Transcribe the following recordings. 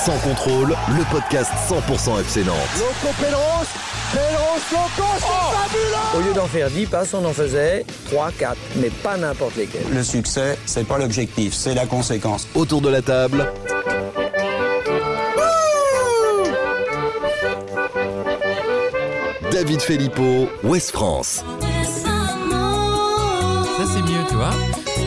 Sans contrôle, le podcast 100% FC Nantes. Loco Pedros, Loco, c'est fabuleux! Au lieu d'en faire 10 passes, on en faisait 3, 4, mais pas n'importe lesquels. Le succès, c'est pas l'objectif, c'est la conséquence. Autour de la table, David Filippo, Ouest France. Ça c'est mieux, tu vois.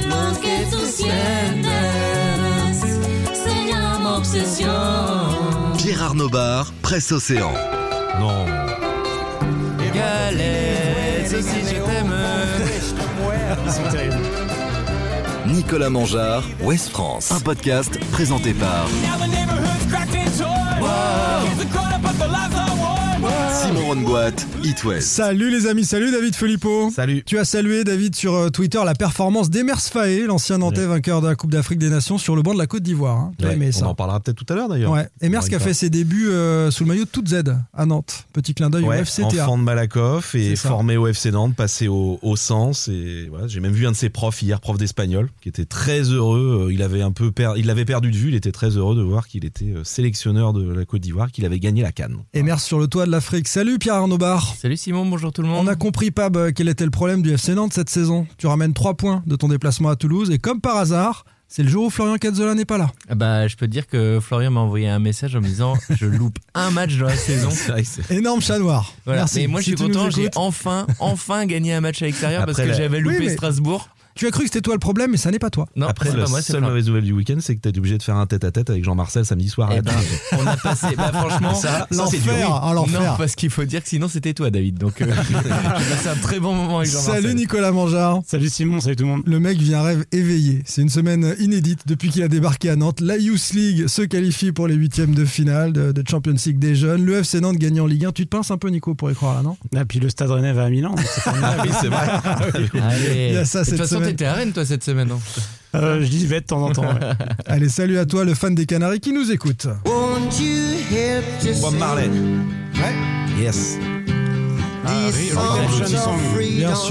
Pierre Arnaud Bar, Presse Océan. Non. Galette, aussi je t'aime. Ils sont terribles. Nicolas Mangeard, Ouest France. Un podcast présenté par Simon Rongoat, It West. Salut les amis, salut David Filippo. Salut. Tu as salué, David, sur Twitter la performance d'Emers Faé, l'ancien Nantais vainqueur de la Coupe d'Afrique des Nations sur le banc de la Côte d'Ivoire. Hein. Tu as aimé ça? On en parlera peut-être tout à l'heure d'ailleurs. Ouais. Emers qui a fait ses débuts sous le maillot de toute Z à Nantes. Petit clin d'œil au FCTA. Enfant de Malakoff et formé au FC Nantes, passé au Sens. Et voilà, j'ai même vu un de ses profs hier, prof d'espagnol, qui était très heureux. Il l'avait perdu de vue. Il était très heureux de voir qu'il était sélectionneur de la Côte d'Ivoire, qu'il avait gagné la CAN. Emers sur le toit de l'Afrique. Salut Pierre Arnaud Bar. Salut Simon, bonjour tout le monde. On a compris, Pab, quel était le problème du FC Nantes cette saison. Tu ramènes 3 points de ton déplacement à Toulouse et comme par hasard, c'est le jour où Florian Cazzola n'est pas là. Je peux te dire que Florian m'a envoyé un message en me disant je loupe un match dans la saison. C'est vrai que c'est... Énorme chat noir. Voilà. Merci. Mais moi je suis content, j'ai enfin gagné un match à l'extérieur parce que j'avais loupé Strasbourg. Tu as cru que c'était toi le problème, mais ça n'est pas toi. Non, Après, c'est la pas moi, c'est seule mauvaise nouvelle du week-end, c'est que tu es obligé de faire un tête-à-tête avec Jean-Marcel samedi soir. On a passé, franchement, ça c'est l'enfer, dur. l'enfer. Non, parce qu'il faut dire que sinon c'était toi, David. Donc, j'ai passé un très bon moment avec Jean-Marcel. Salut Nicolas Mangeard. Salut Simon, salut tout le monde. Le mec vit un rêve éveillé. C'est une semaine inédite depuis qu'il a débarqué à Nantes. La Youth League se qualifie pour les 8e de finale de Champions League des jeunes. Le FC Nantes gagne en Ligue 1. Tu te pinces un peu, Nico, pour y croire là, non? Et puis le Stade Rennais va à Milan. Oui, c'est vrai. Allez. Il y a ça De cette toute façon, semaine. t'étais à Rennes, toi, cette semaine. Non Je dis vais de temps en temps. Ouais. Allez, salut à toi, le fan des Canaries qui nous écoute. Bob Marley. Ouais. Yes. Bien sûr.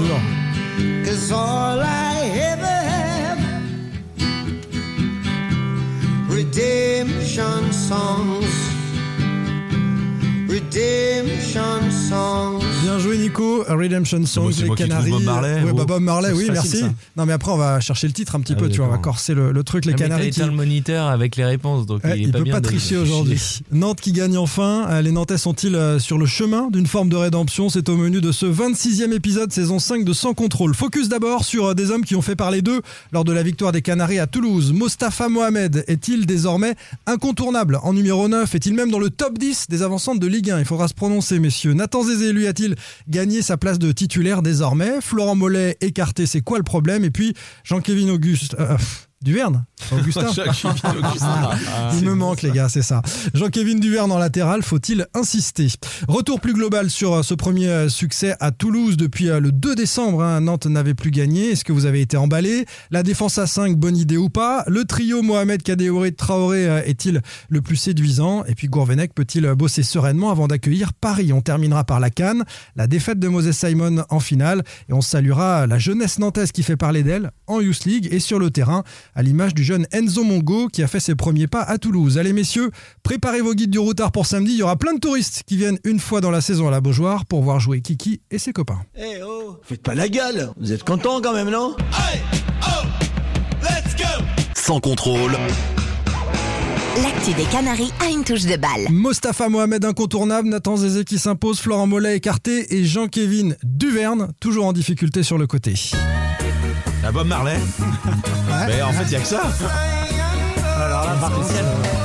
Bien joué Nico, Redemption Songs, c'est les moi qui Canaries. trouve Bob Marley, Ouais, oh. Bob Marley, oui, C'est merci. facile, ça. Non mais après on va chercher le titre un petit peu, tu vois, on va d'accord. corser le truc, les Canaries. T'as le moniteur avec les réponses, donc il est il pas peut bien pas de tricher aujourd'hui. Nantes qui gagne enfin. Les Nantais sont-ils sur le chemin d'une forme de rédemption? C'est au menu de ce 26e épisode, saison 5 de Sans Contrôle. Focus d'abord sur des hommes qui ont fait parler d'eux lors de la victoire des Canaries à Toulouse. Mostafa Mohamed est-il désormais incontournable en numéro 9? Est-il même dans le top 10 des avancantes de Ligue 1? Il faudra se prononcer, messieurs. Nathan Zézé, lui, a-t-il gagné sa place de titulaire désormais? Florent Mollet écarté, c'est quoi le problème? Et puis Jean-Kévin Duverne Augustin. Il me manque les gars, c'est ça. Jean-Kévin Duverne en latéral, faut-il insister? Retour plus global sur ce premier succès à Toulouse depuis le 2 décembre. Nantes n'avait plus gagné. Est-ce que vous avez été emballé? La défense à 5, bonne idée ou pas? Le trio Mohamed Kadewere Traoré est-il le plus séduisant? Et puis Gourvenec peut-il bosser sereinement avant d'accueillir Paris? On terminera par la CAN, la défaite de Moses Simon en finale et on saluera la jeunesse nantaise qui fait parler d'elle en Youth League et sur le terrain, à l'image du jeune Enzo Mongo qui a fait ses premiers pas à Toulouse. Allez messieurs, préparez vos guides du routard pour samedi, il y aura plein de touristes qui viennent une fois dans la saison à la Beaujoire pour voir jouer Kiki et ses copains. Eh oh, faites pas la gueule, vous êtes contents quand même, non? Hey, oh, let's go! Sans contrôle, L'actu des Canaries a une touche de balle. Mostafa Mohamed incontournable, Nathan Zézé qui s'impose, Florent Mollet écarté et Jean-Kévin Duverne toujours en difficulté sur le côté. La Bob Marley. Mais en fait, il n'y a que ça. Alors là, par contre,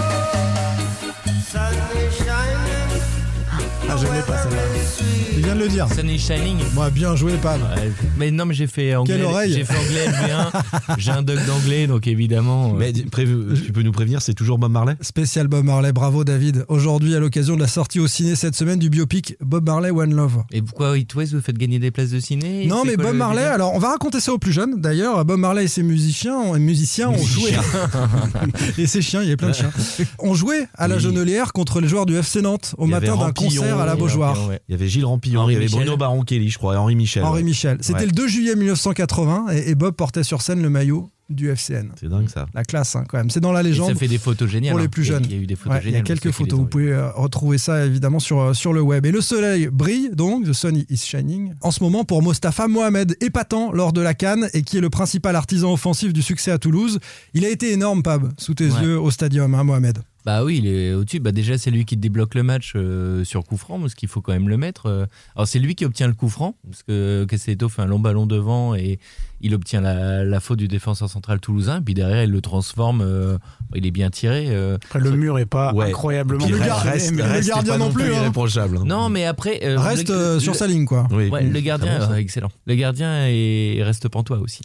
je l'ai pas celle-là. Il vient de le dire. Sun is Shining. Moi, bien joué, Pam. Ouais, mais non, mais j'ai fait anglais. Quelle oreille. J'ai fait anglais LV1. J'ai un doc d'anglais, donc évidemment. Mais tu peux nous prévenir, c'est toujours Bob Marley? Spécial Bob Marley, bravo David. Aujourd'hui, à l'occasion de la sortie au ciné cette semaine du biopic Bob Marley One Love. Et pourquoi It West vous faites gagner des places de ciné? Non, C'est mais quoi Bob le Marley, délire? alors on va raconter ça aux plus jeunes. D'ailleurs, Bob Marley et ses musiciens ont joué. Et ses chiens, il y a plein de chiens. On jouait à la Genelière contre les joueurs du FC Nantes au Il y avait matin d'un Rampillon, concert à la Beaujoire. Ouais. Il y avait Gilles Rampillon, Henri il y avait Michel. Bruno Baron-Kelly, je crois, et Henri Michel. Henri Michel. C'était Ouais. le 2 juillet 1980 et Bob portait sur scène le maillot du FCN. C'est dingue ça. La classe, quand même. C'est dans la légende. Et ça fait des photos géniales. Pour les plus jeunes. Il y a eu des photos géniales. Il y a quelques photos. Vous pouvez retrouver ça évidemment sur le web. Et le soleil brille donc, the sun is shining, en ce moment pour Mostafa Mohamed, épatant lors de la CAN et qui est le principal artisan offensif du succès à Toulouse. Il a été énorme, Pab, sous tes yeux au stadium, Mohamed. Bah oui, il est au-dessus. Bah déjà, c'est lui qui débloque le match sur coup franc, parce qu'il faut quand même le mettre. Alors, c'est lui qui obtient le coup franc, parce que Caicedo fait un long ballon devant et il obtient la faute du défenseur central toulousain. Puis derrière, il le transforme. Il est bien tiré. Après, le mur est pas incroyablement le gardien non plus. Irréprochable. Non, mais après. Reste sur sa ligne, quoi. Oui. Ouais, le gardien, excellent. Le gardien reste pantois aussi.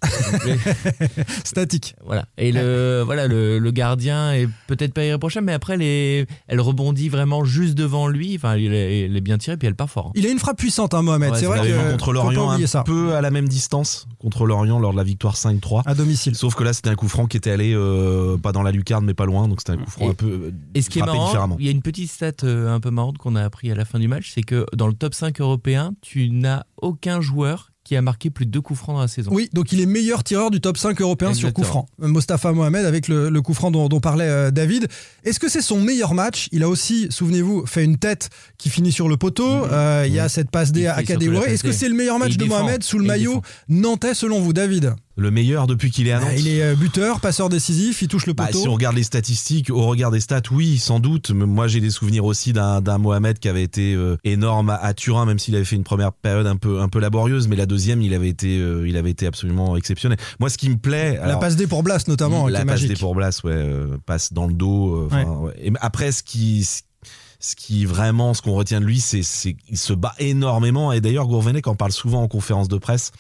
Statique. Voilà. Et le gardien est peut-être pas irréprochable, mais après, elle rebondit vraiment juste devant lui. Enfin, il est bien tiré, puis elle part fort. Il a une frappe puissante, Mohamed. Ouais, c'est vrai que contre Lorient, un peu à la même distance contre Lorient lors de la victoire 5-3 à domicile. Sauf que là, c'était un coup franc qui était allé pas dans la lucarne, mais pas loin. Donc c'était un coup franc un peu. Et ce qui est marrant, différemment. il y a une petite stat un peu marrante qu'on a appris à la fin du match, c'est que dans le top 5 européen, tu n'as aucun joueur qui a marqué plus de 2 coups francs dans la saison. Oui, donc il est meilleur tireur du top 5 européen. Exactement. Sur coups francs. Mostafa Mohamed avec le coup franc dont parlait David. Est-ce que c'est son meilleur match ? Il a aussi, souvenez-vous, fait une tête qui finit sur le poteau. Il y a cette passe D à Kadewere. Est-ce que c'est le meilleur match de Mohamed sous le maillot nantais selon vous, David ? Le meilleur depuis qu'il est à Nantes. Il est buteur, passeur décisif, il touche le poteau. Si on regarde les statistiques, au regard des stats, oui, sans doute. Moi, j'ai des souvenirs aussi d'un Mohamed qui avait été énorme à Turin, même s'il avait fait une première période un peu laborieuse, mais la deuxième, il avait été absolument exceptionnel. Moi, ce qui me plaît, la passe D pour Blas notamment, la qui est passe magique. D pour Blas, passe dans le dos. Et après, ce qui vraiment, ce qu'on retient de lui, c'est qu'il se bat énormément. Et d'ailleurs, Gourvenec en parle souvent en conférence de presse.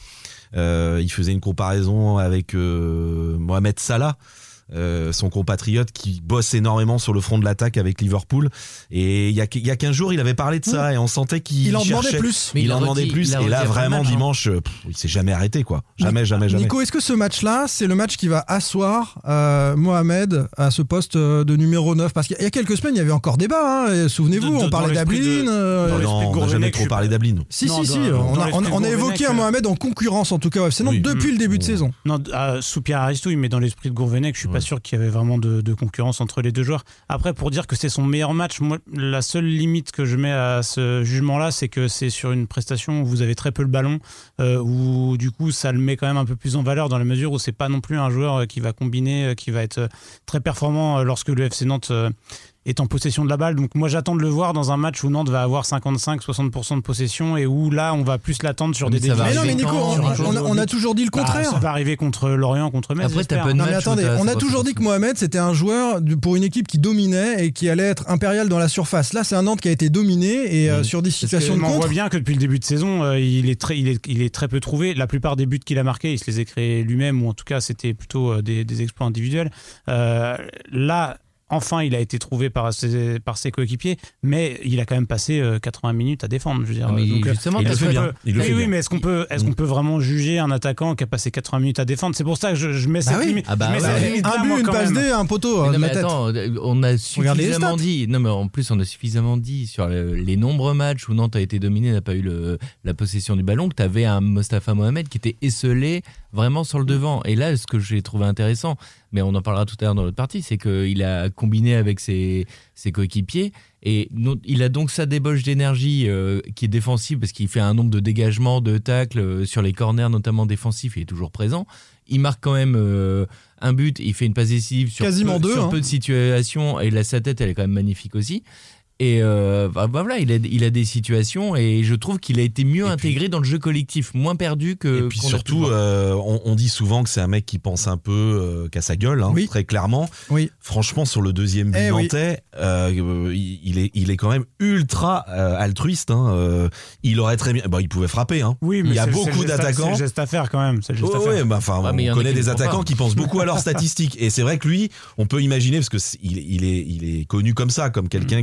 Il faisait une comparaison avec Mohamed Salah, son compatriote qui bosse énormément sur le front de l'attaque avec Liverpool. Et il y a 15 jours, il avait parlé de ça et on sentait qu'il en cherchait. demandait plus. Il en demandait plus. Et là, vraiment, dimanche, il s'est jamais arrêté, quoi. Jamais. Nico, est-ce que ce match-là, c'est le match qui va asseoir Mohamed à ce poste de numéro 9 ? Parce qu'il y a quelques semaines, il y avait encore débat. Souvenez-vous, on parlait d'Ablin. Non, on n'a jamais trop parlé d'Ablin. Si. On a évoqué un Mohamed en concurrence, en tout cas, sinon depuis le début de saison. Non, sous Pierre Aristouille, mais dans l'esprit de Gourvenec, je suis pas sûr qu'il y avait vraiment de concurrence entre les deux joueurs. Après, pour dire que c'est son meilleur match, moi, la seule limite que je mets à ce jugement-là, c'est que c'est sur une prestation où vous avez très peu le ballon, où du coup, ça le met quand même un peu plus en valeur dans la mesure où c'est pas non plus un joueur qui va combiner, qui va être très performant lorsque le FC Nantes est en possession de la balle. Donc moi j'attends de le voir dans un match où Nantes va avoir 55-60% de possession et où là on va plus l'attendre sur des défis. Mais non mais Nico, on a toujours dit le contraire. Ça va arriver contre Lorient, contre Metz. Après t'as pas de match. Non mais attendez, on a toujours dit que Mohamed c'était un joueur pour une équipe qui dominait et qui allait être impérial dans la surface. Là c'est un Nantes qui a été dominé et sur des situations de contre. On voit bien que depuis le début de saison il est très peu trouvé. La plupart des buts qu'il a marqués il se les a créés lui-même ou en tout cas c'était plutôt des exploits individuels. Là enfin, il a été trouvé par ses coéquipiers, mais il a quand même passé 80 minutes à défendre. Je veux dire. Mais donc, justement, il le fait bien. Oui, mais est-ce qu'on peut vraiment juger un attaquant qui a passé 80 minutes à défendre ? C'est pour ça que je mets cette limite. Un but, une passe D, un poteau. Non, mais attends, on a suffisamment dit. Non, mais en plus, on a suffisamment dit sur les nombreux matchs où Nantes a été dominé, n'a pas eu la possession du ballon, que tu avais un Mostafa Mohamed qui était esselé vraiment sur le devant. Et là, ce que j'ai trouvé intéressant, mais on en parlera tout à l'heure dans l'autre partie, c'est qu'il a combiné avec ses coéquipiers et il a donc sa débauche d'énergie qui est défensive parce qu'il fait un nombre de dégagements, de tacles sur les corners notamment défensifs, il est toujours présent. Il marque quand même un but, il fait une passe décisive sur peu de situations et sa tête elle est quand même magnifique aussi. Et voilà, il a des situations et je trouve qu'il a été mieux intégré dans le jeu collectif, moins perdu que. Et puis surtout, on dit souvent que c'est un mec qui pense un peu qu'à sa gueule, très clairement. Oui. Franchement, sur le deuxième but nantais, il est quand même ultra altruiste. Il aurait très bien, il pouvait frapper. Oui, mais il y a beaucoup d'attaquants. C'est le geste à faire quand même. On connaît des attaquants qui pensent beaucoup à leurs statistiques. Et c'est vrai que lui, on peut imaginer parce que il est connu comme ça, comme quelqu'un qui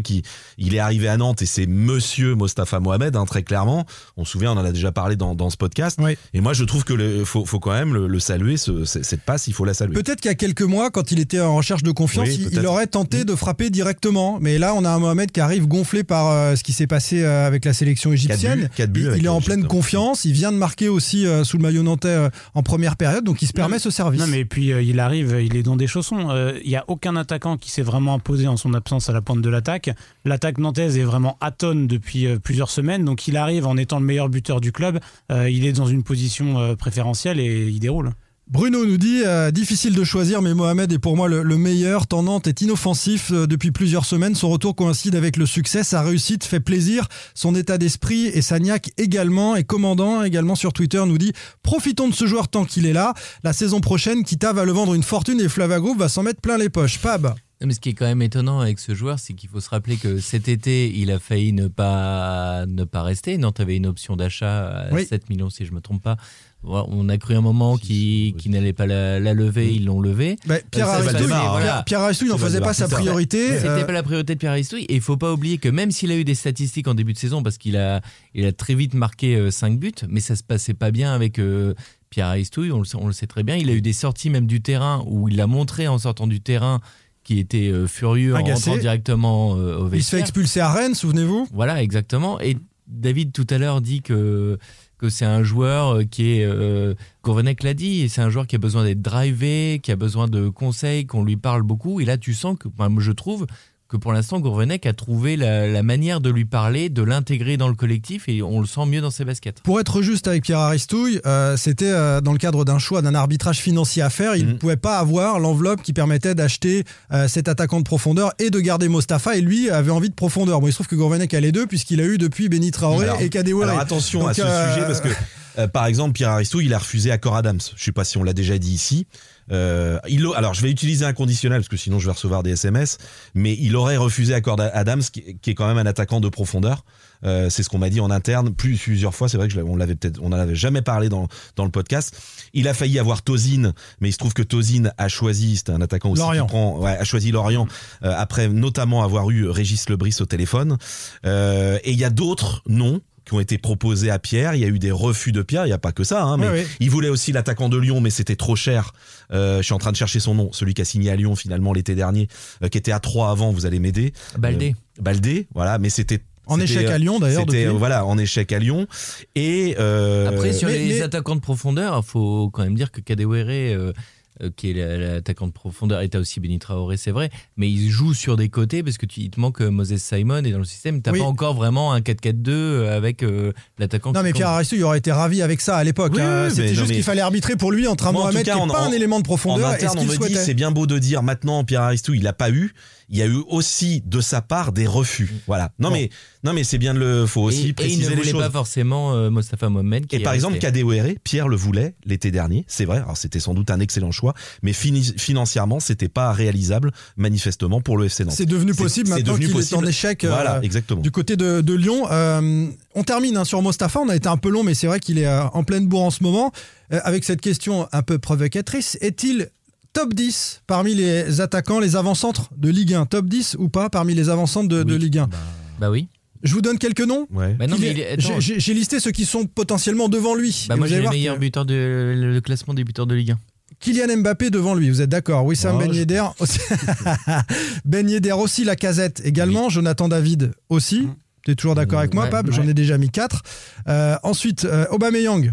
Il est arrivé à Nantes et c'est monsieur Mostafa Mohamed, très clairement. On se souvient, on en a déjà parlé dans ce podcast. Oui. Et moi, je trouve que faut quand même le saluer, cette passe, il faut la saluer. Peut-être qu'il y a quelques mois, quand il était en recherche de confiance, il aurait tenté de frapper directement. Mais là, on a un Mohamed qui arrive gonflé par ce qui s'est passé avec la sélection égyptienne. Il est en pleine confiance. Il vient de marquer aussi sous le maillot nantais en première période, donc il se permet ce service. Non, mais puis il arrive, il est dans des chaussons. Il n'y a aucun attaquant qui s'est vraiment imposé en son absence à la pointe de l'attaque. L'attaque nantaise est vraiment atone depuis plusieurs semaines, donc il arrive en étant le meilleur buteur du club. Il est dans une position préférentielle et il déroule. Bruno nous dit difficile de choisir, mais Mohamed est pour moi le meilleur. Tant Nantes est inoffensif depuis plusieurs semaines. Son retour coïncide avec le succès. Sa réussite fait plaisir. Son état d'esprit et sa niaque également. Et Commandant également sur Twitter nous dit profitons de ce joueur tant qu'il est là. La saison prochaine, Kita va le vendre une fortune et Flava Group va s'en mettre plein les poches. Pab. Mais ce qui est quand même étonnant avec ce joueur, c'est qu'il faut se rappeler que cet été, il a failli ne pas rester. Nantes avait une option d'achat à 7 millions, si je ne me trompe pas. On a cru un moment qu'il n'allait pas la lever, ils l'ont levé. Pierre Aristouille n'en faisait pas sa priorité. C'était pas la priorité de Pierre Aristouille. Et il ne faut pas oublier que même s'il a eu des statistiques en début de saison, parce qu'il a très vite marqué 5 buts, mais ça ne se passait pas bien avec Pierre Aristouille, on le sait très bien. Il a eu des sorties même du terrain où il l'a montré en sortant du terrain qui était furieux agacé. En rentrant directement au vestiaire. Il se fait expulser à Rennes, souvenez-vous. Voilà, exactement. Et David tout à l'heure dit que c'est un joueur qui est... Gourvenec l'a dit, et c'est un joueur qui a besoin d'être drivé, qui a besoin de conseils, qu'on lui parle beaucoup. Et là, tu sens que, je trouve que pour l'instant, Gourvenec a trouvé la manière de lui parler, de l'intégrer dans le collectif, et on le sent mieux dans ses baskets. Pour être juste avec Pierre Aristouille, c'était dans le cadre d'un choix, d'un arbitrage financier à faire. Il ne pouvait pas avoir l'enveloppe qui permettait d'acheter cet attaquant de profondeur et de garder Mostafa, et lui avait envie de profondeur. Bon, il se trouve que Gourvenec a les deux, puisqu'il a eu depuis Benny Traoré et Kadewere. Alors attention à ce sujet, parce que par exemple, Pierre Aristouille, il a refusé Accor Adams. Je ne sais pas si on l'a déjà dit ici. Alors je vais utiliser un conditionnel parce que sinon je vais recevoir des SMS, mais il aurait refusé Accor Adams qui est quand même un attaquant de profondeur. C'est ce qu'on m'a dit en interne plusieurs fois. C'est vrai que on n'en avait jamais parlé dans le podcast. Il a failli avoir Tozin, mais il se trouve que Tozin a choisi, c'était un attaquant aussi qui a choisi Lorient après notamment avoir eu Régis Lebris au téléphone. Et il y a d'autres noms qui ont été proposés à Pierre. Il y a eu des refus de Pierre, il n'y a pas que ça, mais il voulait aussi l'attaquant de Lyon, mais c'était trop cher. Je suis en train de chercher son nom, celui qui a signé à Lyon finalement l'été dernier, qui était à 3 avant, vous allez m'aider. Baldé, voilà, mais c'était en échec à Lyon d'ailleurs. En échec à Lyon. Et après sur les attaquants de profondeur, il faut quand même dire que Kadewere qui est l'attaquant de profondeur, et t'as aussi Benny Traoré, c'est vrai, mais il joue sur des côtés parce que il te manque Moses Simon, et dans le système t'as pas encore vraiment un 4-4-2 avec l'attaquant. Non, mais Pierre Aristouille aurait été ravi avec ça à l'époque. C'était juste qu'il fallait arbitrer pour lui entre un Mohamed qui n'est pas un élément de profondeur. En interne, on me dit, c'est bien beau de dire maintenant Pierre Aristouille il l'a pas eu. Il y a eu aussi de sa part des refus. Voilà. Non mais c'est bien faut aussi préciser les choses. Et il ne voulait pas forcément Mostafa Mohamed. Et par exemple, Kadewere, Pierre le voulait l'été dernier, c'est vrai. Alors c'était sans doute un excellent choix, mais financièrement, c'était pas réalisable manifestement pour le FC Nantes. C'est devenu possible maintenant qu'il est en échec. Voilà, exactement. Du côté de Lyon. On termine sur Mostafa. On a été un peu long, mais c'est vrai qu'il est en pleine bourre en ce moment. Avec cette question un peu provocatrice, est-il top 10 parmi les attaquants, les avant-centres de Ligue 1? Top 10 ou pas parmi les avant-centres de Ligue 1? Bah oui. Je vous donne quelques noms. Ouais. Bah non, j'ai listé ceux qui sont potentiellement devant lui. Moi j'ai le meilleur buteur le classement des buteurs de Ligue 1. Kylian Mbappé devant lui, vous êtes d'accord? Wissam Ben Yedder aussi. Ben Yedder aussi, Lacazette également, Jonathan David aussi. Tu es toujours d'accord avec moi, Pab? J'en ai déjà mis 4. Ensuite, Aubameyang,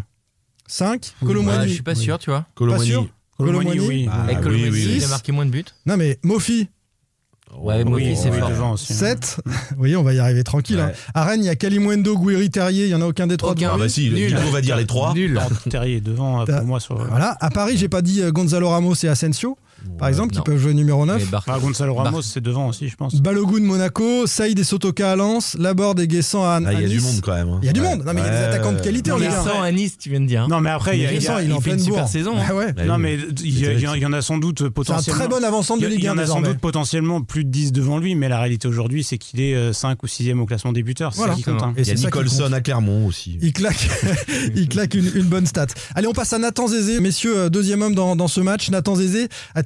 5. Colomboigny. Je suis pas sûr, tu vois. Colomboigny, oui. Avec Colomboigny, il a marqué moins de buts. Non mais Mofi. Ouais, Mofi, c'est fort. Devant aussi. 7. Oui, on va y arriver tranquille. Ouais. À Rennes, il y a Kalimwendo, Gouiri, Terrier. Il n'y en a aucun des trois. Ah bah si, on va dire les 3. Nul. Terrier devant pour moi. Voilà. À Paris, j'ai pas dit Gonzalo Ramos et Asensio, par exemple, qui peuvent jouer numéro 9. Gonzalo Ramos, c'est devant aussi, je pense. Balogun, Monaco. Saïd et Sotoka à Lens. Laborde et Guessant à Nice. Il y a du monde quand même. Il y a du monde. Non, mais il y a des attaquants de qualité. Guessant à Nice, tu viens de dire. Non, mais après, il fait une super saison. Non, mais il y en a sans doute potentiellement. C'est un très bon avant-centre de Ligue 1. Il y en a sans doute potentiellement plus de 10 devant lui, mais la réalité aujourd'hui, c'est qu'il est 5 ou 6e au classement des buteurs. C'est ça qui compte. Et il y a Nicholson à Clermont aussi. Il claque une bonne stat. Allez, on passe à Nathan Zézé. Messieurs, deuxième homme dans ce match. Nathan Zézé a-t-il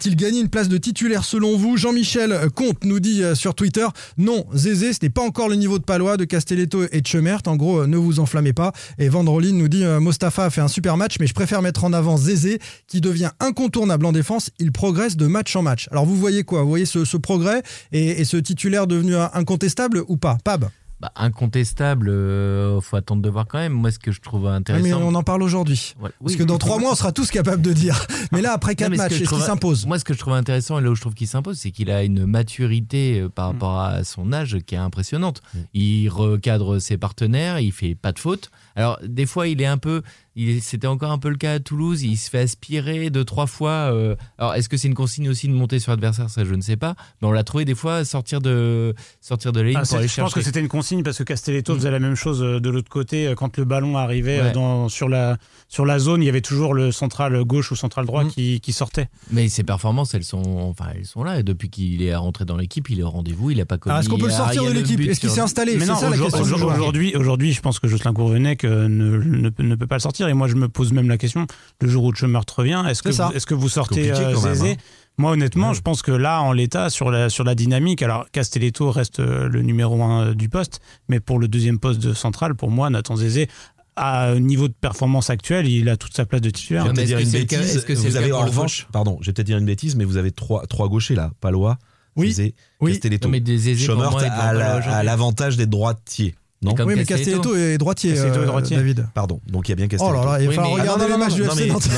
va-t-il gagner une place de titulaire selon vous? Jean-Michel Comte nous dit sur Twitter, non, Zézé, ce n'est pas encore le niveau de Palois, de Castelletto et de Chemert. En gros, ne vous enflammez pas. Et Vandrolin nous dit, Mostafa a fait un super match, mais je préfère mettre en avant Zézé, qui devient incontournable en défense. Il progresse de match en match. Alors vous voyez quoi? Vous voyez ce progrès et ce titulaire devenu incontestable ou pas? Pab? Incontestable, faut attendre de voir quand même. Moi, ce que je trouve intéressant. Mais on en parle aujourd'hui. Ouais. Parce que dans 3 mois, on sera tous capables de dire. Mais là, après 4 matchs, est-ce qu'il s'impose? Moi, ce que je trouve intéressant et là où je trouve qu'il s'impose, c'est qu'il a une maturité par rapport à son âge qui est impressionnante. Il recadre ses partenaires, il fait pas de fautes. Alors, des fois, c'était encore un peu le cas à Toulouse, il se fait aspirer 2-3 fois. Alors, est-ce que c'est une consigne aussi de monter sur l'adversaire? Ça, je ne sais pas. Mais on l'a trouvé des fois sortir de la ligne pour aller chercher. Je pense que c'était une consigne parce que Castelletto faisait la même chose de l'autre côté. Quand le ballon arrivait sur la zone, il y avait toujours le central gauche ou central droit qui sortait. Mais ses performances, elles sont là. Et depuis qu'il est rentré dans l'équipe, il est au rendez-vous, il n'a pas commis. Est-ce qu'on peut le sortir de l'équipe? Est-ce qu'il s'est installé? Mais non, aujourd'hui, je pense que Jocelyn Gourvenec ne peut pas le sortir. Et moi, je me pose même la question, le jour où Chemert revient, est-ce que vous sortez Zézé? Moi, honnêtement, je pense que là, en l'état, sur la dynamique, alors Castelletto reste le numéro 1 du poste, mais pour le deuxième poste de central, pour moi, Nathan Zézé, à niveau de performance actuelle, il a toute sa place de titulaire. Je vais peut-être dire une bêtise. Vous avez en revanche, pardon, je vais peut-être dire une bêtise, mais vous avez trois gauchers là, Palois, Zézé, Castelletto. Chemert a l'avantage d'être droitier. Non. Oui, mais Castelletto est droitier, David. Pardon, donc il y a bien Castelletto. Oh là là, il va falloir regarder les matchs du FC Nantes.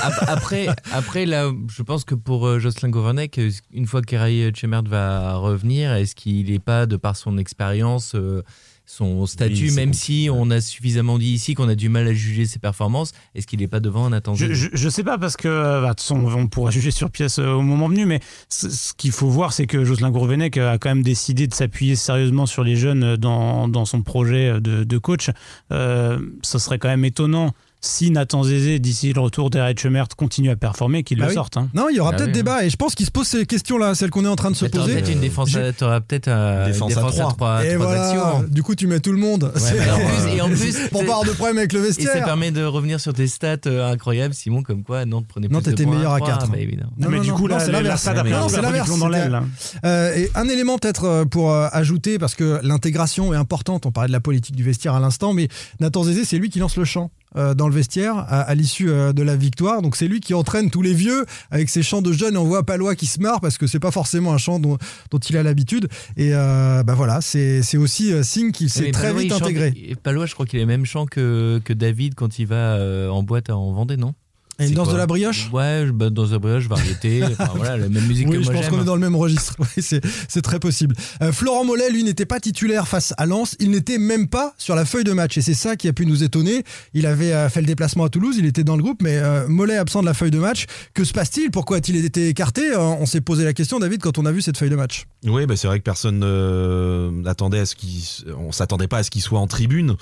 Après, là, je pense que pour Jocelyn Gourvenec, une fois qu'Eraï Chemert va revenir, est-ce qu'il n'est pas, de par son expérience, son statut, même si on a suffisamment dit ici qu'on a du mal à juger ses performances, est-ce qu'il n'est pas devant un attendu? Je sais pas, parce que de toute façon, on pourra juger sur pièce au moment venu, mais ce qu'il faut voir, c'est que Jocelyn Gourvenec a quand même décidé de s'appuyer sérieusement sur les jeunes dans son projet de coach. Ce serait quand même étonnant si Nathan Zézé, d'ici le retour d'Eraï Chemert, continue à performer, qu'il le sorte. Hein. Non, il y aura peut-être débat, et je pense qu'il se pose ces questions-là, celles qu'on est en train de se poser. Peut-être une défense, t'auras peut-être une défense à 3 et voilà, actions. Du coup, tu mets tout le monde. Et en plus, pour pas avoir de problème avec le vestiaire. Et ça permet de revenir sur tes stats incroyables, Simon, comme quoi Nantes prenait plus de points. Non, t'étais meilleur à 4. Mais du coup, là, c'est l'inverse. C'est l'inverse. Et un élément peut-être pour ajouter, parce que l'intégration est importante. On parlait de la politique du vestiaire à l'instant, mais Nathan Zézé, c'est lui qui lance le chant dans le vestiaire à l'issue de la victoire. Donc c'est lui qui entraîne tous les vieux avec ses chants de jeunes, et on voit Palois qui se marre parce que c'est pas forcément un chant dont il a l'habitude. Et voilà, c'est aussi signe qu'il s'est très vite intégré. Palois, je crois qu'il a le même chant que David quand il va en boîte en Vendée, non? Et une danse de la brioche? Ouais, danse de la brioche, variété, voilà, la même musique que moi j'aime. Oui, je pense qu'on est dans le même registre. Oui, c'est très possible. Florent Mollet, lui, n'était pas titulaire face à Lens. Il n'était même pas sur la feuille de match. Et c'est ça qui a pu nous étonner. Il avait fait le déplacement à Toulouse, il était dans le groupe, mais Mollet absent de la feuille de match. Que se passe-t-il? Pourquoi a-t-il été écarté? On s'est posé la question, David, quand on a vu cette feuille de match. Oui, c'est vrai que personne n'attendait on s'attendait pas à ce qu'il soit en tribune.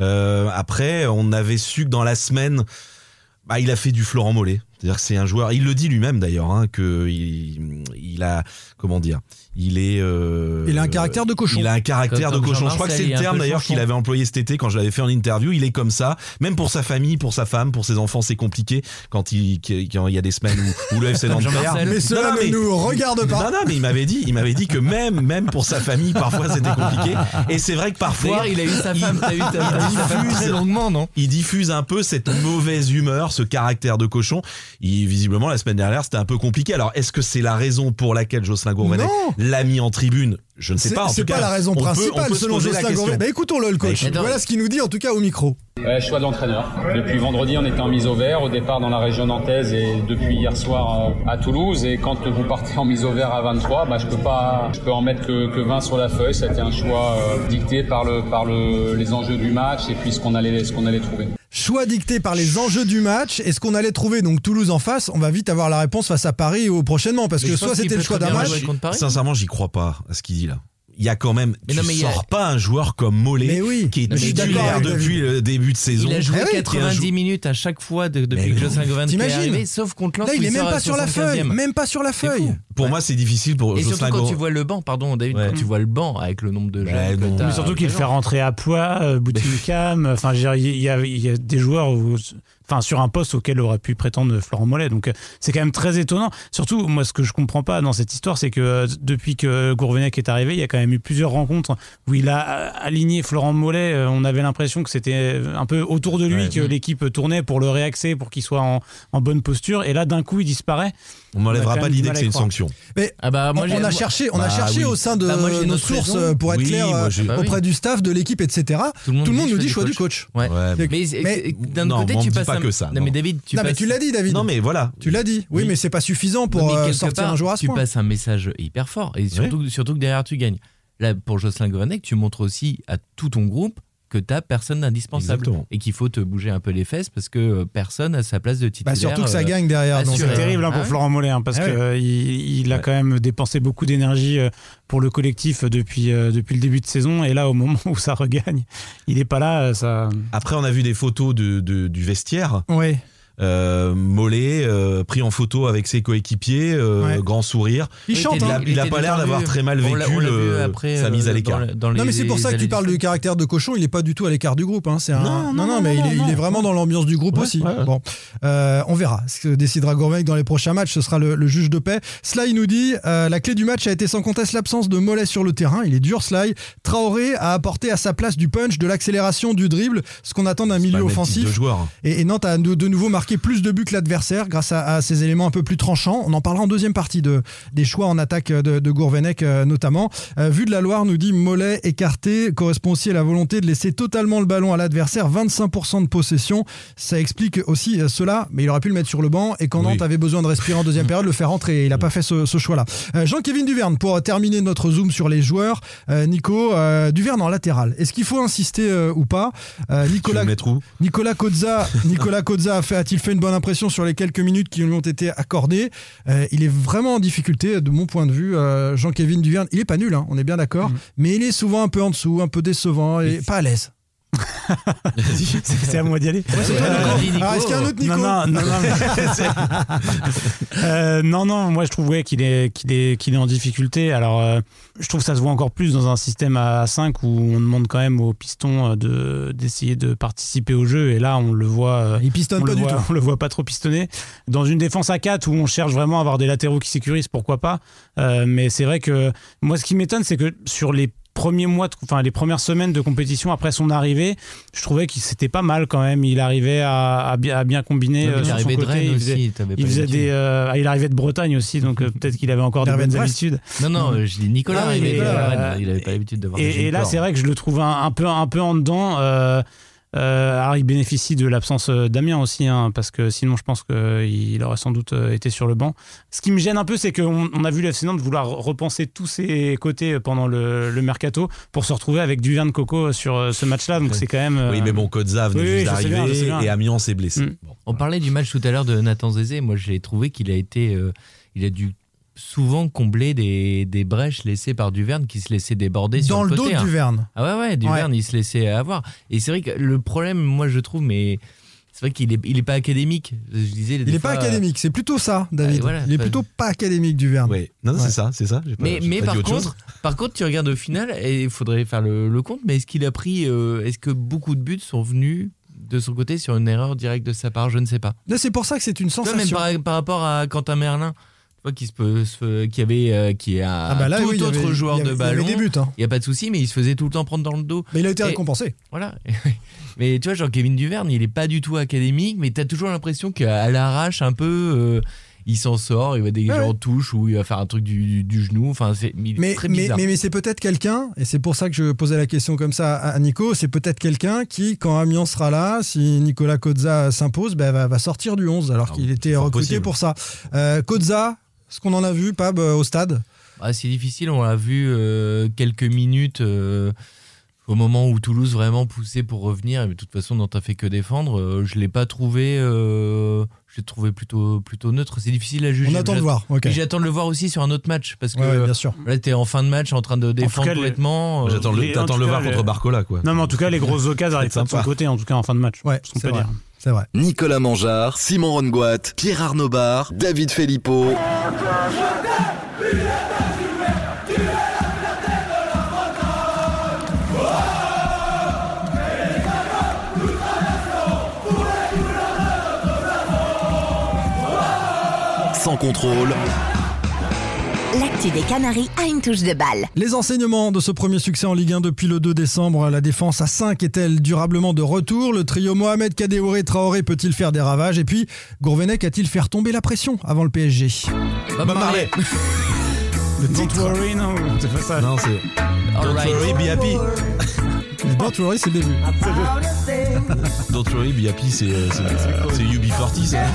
Après, on avait su que dans la semaine, il a fait du Florent Mollet. C'est-à-dire que c'est un joueur, il le dit lui-même d'ailleurs, que il a, comment dire, il a un caractère de cochon. Il a un caractère de cochon. Je crois que c'est le terme d'ailleurs qu'il avait employé cet été quand je l'avais fait en interview. Il est comme ça, même pour sa famille, pour sa femme, pour ses enfants, c'est compliqué quand il y a des semaines où le FC Nantes perd. Mais cela ne nous regarde pas. Non, mais il m'avait dit que même pour sa famille, parfois c'était compliqué. Et c'est vrai que parfois, d'ailleurs, il a eu sa femme, très longuement, non? Il diffuse un peu cette mauvaise humeur, ce caractère de cochon. Visiblement, la semaine dernière, c'était un peu compliqué. Alors, est-ce que c'est la raison pour laquelle Jocelyn Gourvenec l'a mis en tribune? Je ne sais pas. C'est pas la raison principale selon Jocelyn Gourvenec. Écoutons-le, le coach. Voilà ce qu'il nous dit, en tout cas au micro. Choix de l'entraîneur. Depuis vendredi, on était en mise au vert, au départ dans la région nantaise et depuis hier soir à Toulouse. Et quand vous partez en mise au vert à 23, je peux en mettre que 20 sur la feuille. Ça a été un choix dicté par les enjeux du match et puis ce qu'on allait trouver. Choix dicté par les enjeux du match. Est-ce qu'on allait trouver donc Toulouse en face? On va vite avoir la réponse face à Paris prochainement, parce que soit c'était le choix d'un match. Sincèrement, j'y crois pas à ce qu'il dit là. Il y a quand même, sors pas un joueur comme Mollet qui est titulaire depuis le début de saison. Il a joué 90 minutes à chaque fois depuis que Jocelyn Gourvenec est arrivé, sauf contre Lens. Là, il est même pas sur la feuille. Même pas sur la feuille. Pour moi, c'est difficile pour Jocelyn Gourvenec. Et surtout quand tu vois le banc, pardon David, quand tu vois le banc avec le nombre de jeunes. Mais surtout qu'il fait rentrer à Poix, Boutingham. Enfin, il y a des joueurs où sur un poste auquel aurait pu prétendre Florent Mollet. Donc c'est quand même très étonnant. Surtout, moi, ce que je comprends pas dans cette histoire, c'est que depuis que Gourvenec est arrivé, il y a quand même eu plusieurs rencontres où il a aligné Florent Mollet. On avait l'impression que c'était un peu autour de lui que l'équipe tournait pour le réaxer, pour qu'il soit en bonne posture. Et là, d'un coup, il disparaît. On n'enlèvera pas l'idée que c'est une sanction. Mais on a cherché au sein de nos sources, pour être clair, auprès du staff, de l'équipe, etc. Tout le monde nous dit choix du coach. Ouais. Mais d'un autre côté, tu passes pas que ça. Non, mais David, mais tu l'as dit, David. Non, mais voilà. Tu l'as dit. Oui, mais c'est pas suffisant pour sortir un joueur à ce point. Tu passes un message hyper fort. Et surtout que derrière, tu gagnes. Là, pour Jocelyn Gourvenec, tu montres aussi à tout ton groupe que t'as personne d'indispensable. Exactement. Et qu'il faut te bouger un peu les fesses parce que personne a sa place de titulaire. Surtout que ça gagne derrière. C'est terrible pour Florent Mollet parce qu'il a quand même dépensé beaucoup d'énergie pour le collectif depuis le début de saison, et là au moment où ça regagne, il n'est pas là. Après, on a vu des photos du vestiaire. Oui. Mollet pris en photo avec ses coéquipiers, grand sourire. Il chante. Il a pas l'air d'avoir très mal vécu sa mise à l'écart. Non, mais c'est pour ça que tu parles du caractère de cochon. Il est pas du tout à l'écart du groupe. Non, mais il est vraiment dans l'ambiance du groupe aussi. Ouais. Bon, on verra ce que décidera Gourvenec dans les prochains matchs. Ce sera le juge de paix. Sly nous dit la clé du match a été sans conteste l'absence de Mollet sur le terrain. Il est dur, Sly. Traoré a apporté à sa place du punch, de l'accélération, du dribble, ce qu'on attend d'un milieu offensif. Et Nantes a de nouveau marqué plus de buts que l'adversaire grâce à ces éléments un peu plus tranchants. On en parlera en deuxième partie des choix en attaque de Gourvenec notamment. Vue de la Loire nous dit Mollet écarté correspond aussi à la volonté de laisser totalement le ballon à l'adversaire, 25% de possession. Ça explique aussi cela, mais il aurait pu le mettre sur le banc et quand Nantes avait besoin de respirer en deuxième période, le faire rentrer. Il n'a pas fait ce choix-là. Jean-Kévin Duverne, pour terminer notre zoom sur les joueurs. Nico, Duverne en latéral. Est-ce qu'il faut insister ou pas? Nicolas Cozza a-t-il fait une bonne impression sur les quelques minutes qui lui ont été accordées? Il est vraiment en difficulté de mon point de vue. Jean-Kévin Duverne, il est pas nul, on est bien d'accord, mais il est souvent un peu en dessous, un peu décevant et pas à l'aise. C'est à moi d'y aller. Est-ce qu'il y a un autre Nico? Non, moi je trouve qu'il est en difficulté. Alors je trouve que ça se voit encore plus dans un système à 5 où on demande quand même aux pistons d'essayer de participer au jeu, et là on le voit, il pistonne pas du tout. On le voit pas trop pistonner. Dans une défense à 4 où on cherche vraiment à avoir des latéraux qui sécurisent, pourquoi pas, mais c'est vrai que moi ce qui m'étonne, c'est que sur les premiers mois, les premières semaines de compétition après son arrivée, je trouvais qu'il c'était pas mal quand même. Il arrivait à bien combiner sur son côté. Il arrivait de Bretagne aussi, donc peut-être qu'il avait encore de bonnes habitudes. Non, je dis Nicolas arrivait de Rennes. Il avait pas l'habitude d'avoir. Et là, c'est vrai que je le trouve un peu en dedans. Alors il bénéficie de l'absence d'Amiens aussi, parce que sinon je pense qu'il aurait sans doute été sur le banc. Ce qui me gêne un peu, c'est qu'on a vu le FC Nantes vouloir repenser tous ses côtés pendant le mercato pour se retrouver avec Duverne Coco sur ce match-là, donc c'est quand même... Oui, mais bon, Cozza venait juste d'arriver et Amiens s'est blessé. Bon, on parlait du match tout à l'heure de Nathan Zézé. Moi j'ai trouvé qu'il a été... il a dû souvent combler des brèches laissées par Duverne qui se laissait déborder dans sur le côté. Dans le dos de Duverne. Ah ouais, Duverne, il se laissait avoir. Et c'est vrai que le problème, moi je trouve, mais c'est vrai qu'il est pas académique. Je disais, il est pas académique, c'est plutôt ça, David. Il est plutôt pas académique, Duverne. Oui, non, c'est ça. Mais par contre, tu regardes au final, et il faudrait faire le compte, mais est-ce qu'il a pris, est-ce que beaucoup de buts sont venus de son côté sur une erreur directe de sa part? Je ne sais pas. Là, c'est pour ça que c'est une sensation. Même par rapport à Quentin Merlin, qui est un autre joueur de ballon. Il n'y a pas de souci, mais il se faisait tout le temps prendre dans le dos. Mais il a été récompensé. Voilà. Mais tu vois, Jean-Kévin Duverne, il n'est pas du tout académique, mais tu as toujours l'impression qu'à l'arrache un peu, il s'en sort, il va dégager en touche ou il va faire un truc du genou. Enfin, c'est très bizarre. Mais c'est peut-être quelqu'un, et c'est pour ça que je posais la question comme ça à Nico, c'est peut-être quelqu'un qui, quand Amiens sera là, si Nicolas Cozza s'impose, va sortir du 11, alors qu'il était recruté pour ça. Cozza, ce qu'on en a vu, Pab, au stade? C'est difficile, on l'a vu quelques minutes au moment où Toulouse vraiment poussait pour revenir, mais de toute façon Nantes a fait que défendre. Je l'ai pas trouvé, je l'ai trouvé plutôt neutre. C'est difficile à juger. On attend de voir. Okay. Et j'attends de le voir aussi sur un autre match, parce que bien sûr. Là t'es en fin de match en train de défendre complètement. T'attends de le voir contre Barcola, quoi. Non, mais en tout cas les grosses occasions arrivent pas de son côté, en tout cas en fin de match. Ouais, c'est vrai. C'est vrai. Nicolas Mangeard, Simon Rongoat, Pierre Arnaud Bar, David Filippo. sans contrôle. L'actu des Canaries a une touche de balle. Les enseignements de ce premier succès en Ligue 1 depuis le 2 décembre. La défense à 5 est-elle durablement de retour? Le trio Mohamed, Kadewere, Traoré peut-il faire des ravages? Et puis, Gourvenec a-t-il fait tomber la pression avant le PSG? Bob Marley. Don't worry, non, c'est pas ça. Non, c'est Don't worry, be happy. Don't worry, c'est le début. Don't worry, be happy, c'est UB40, ça.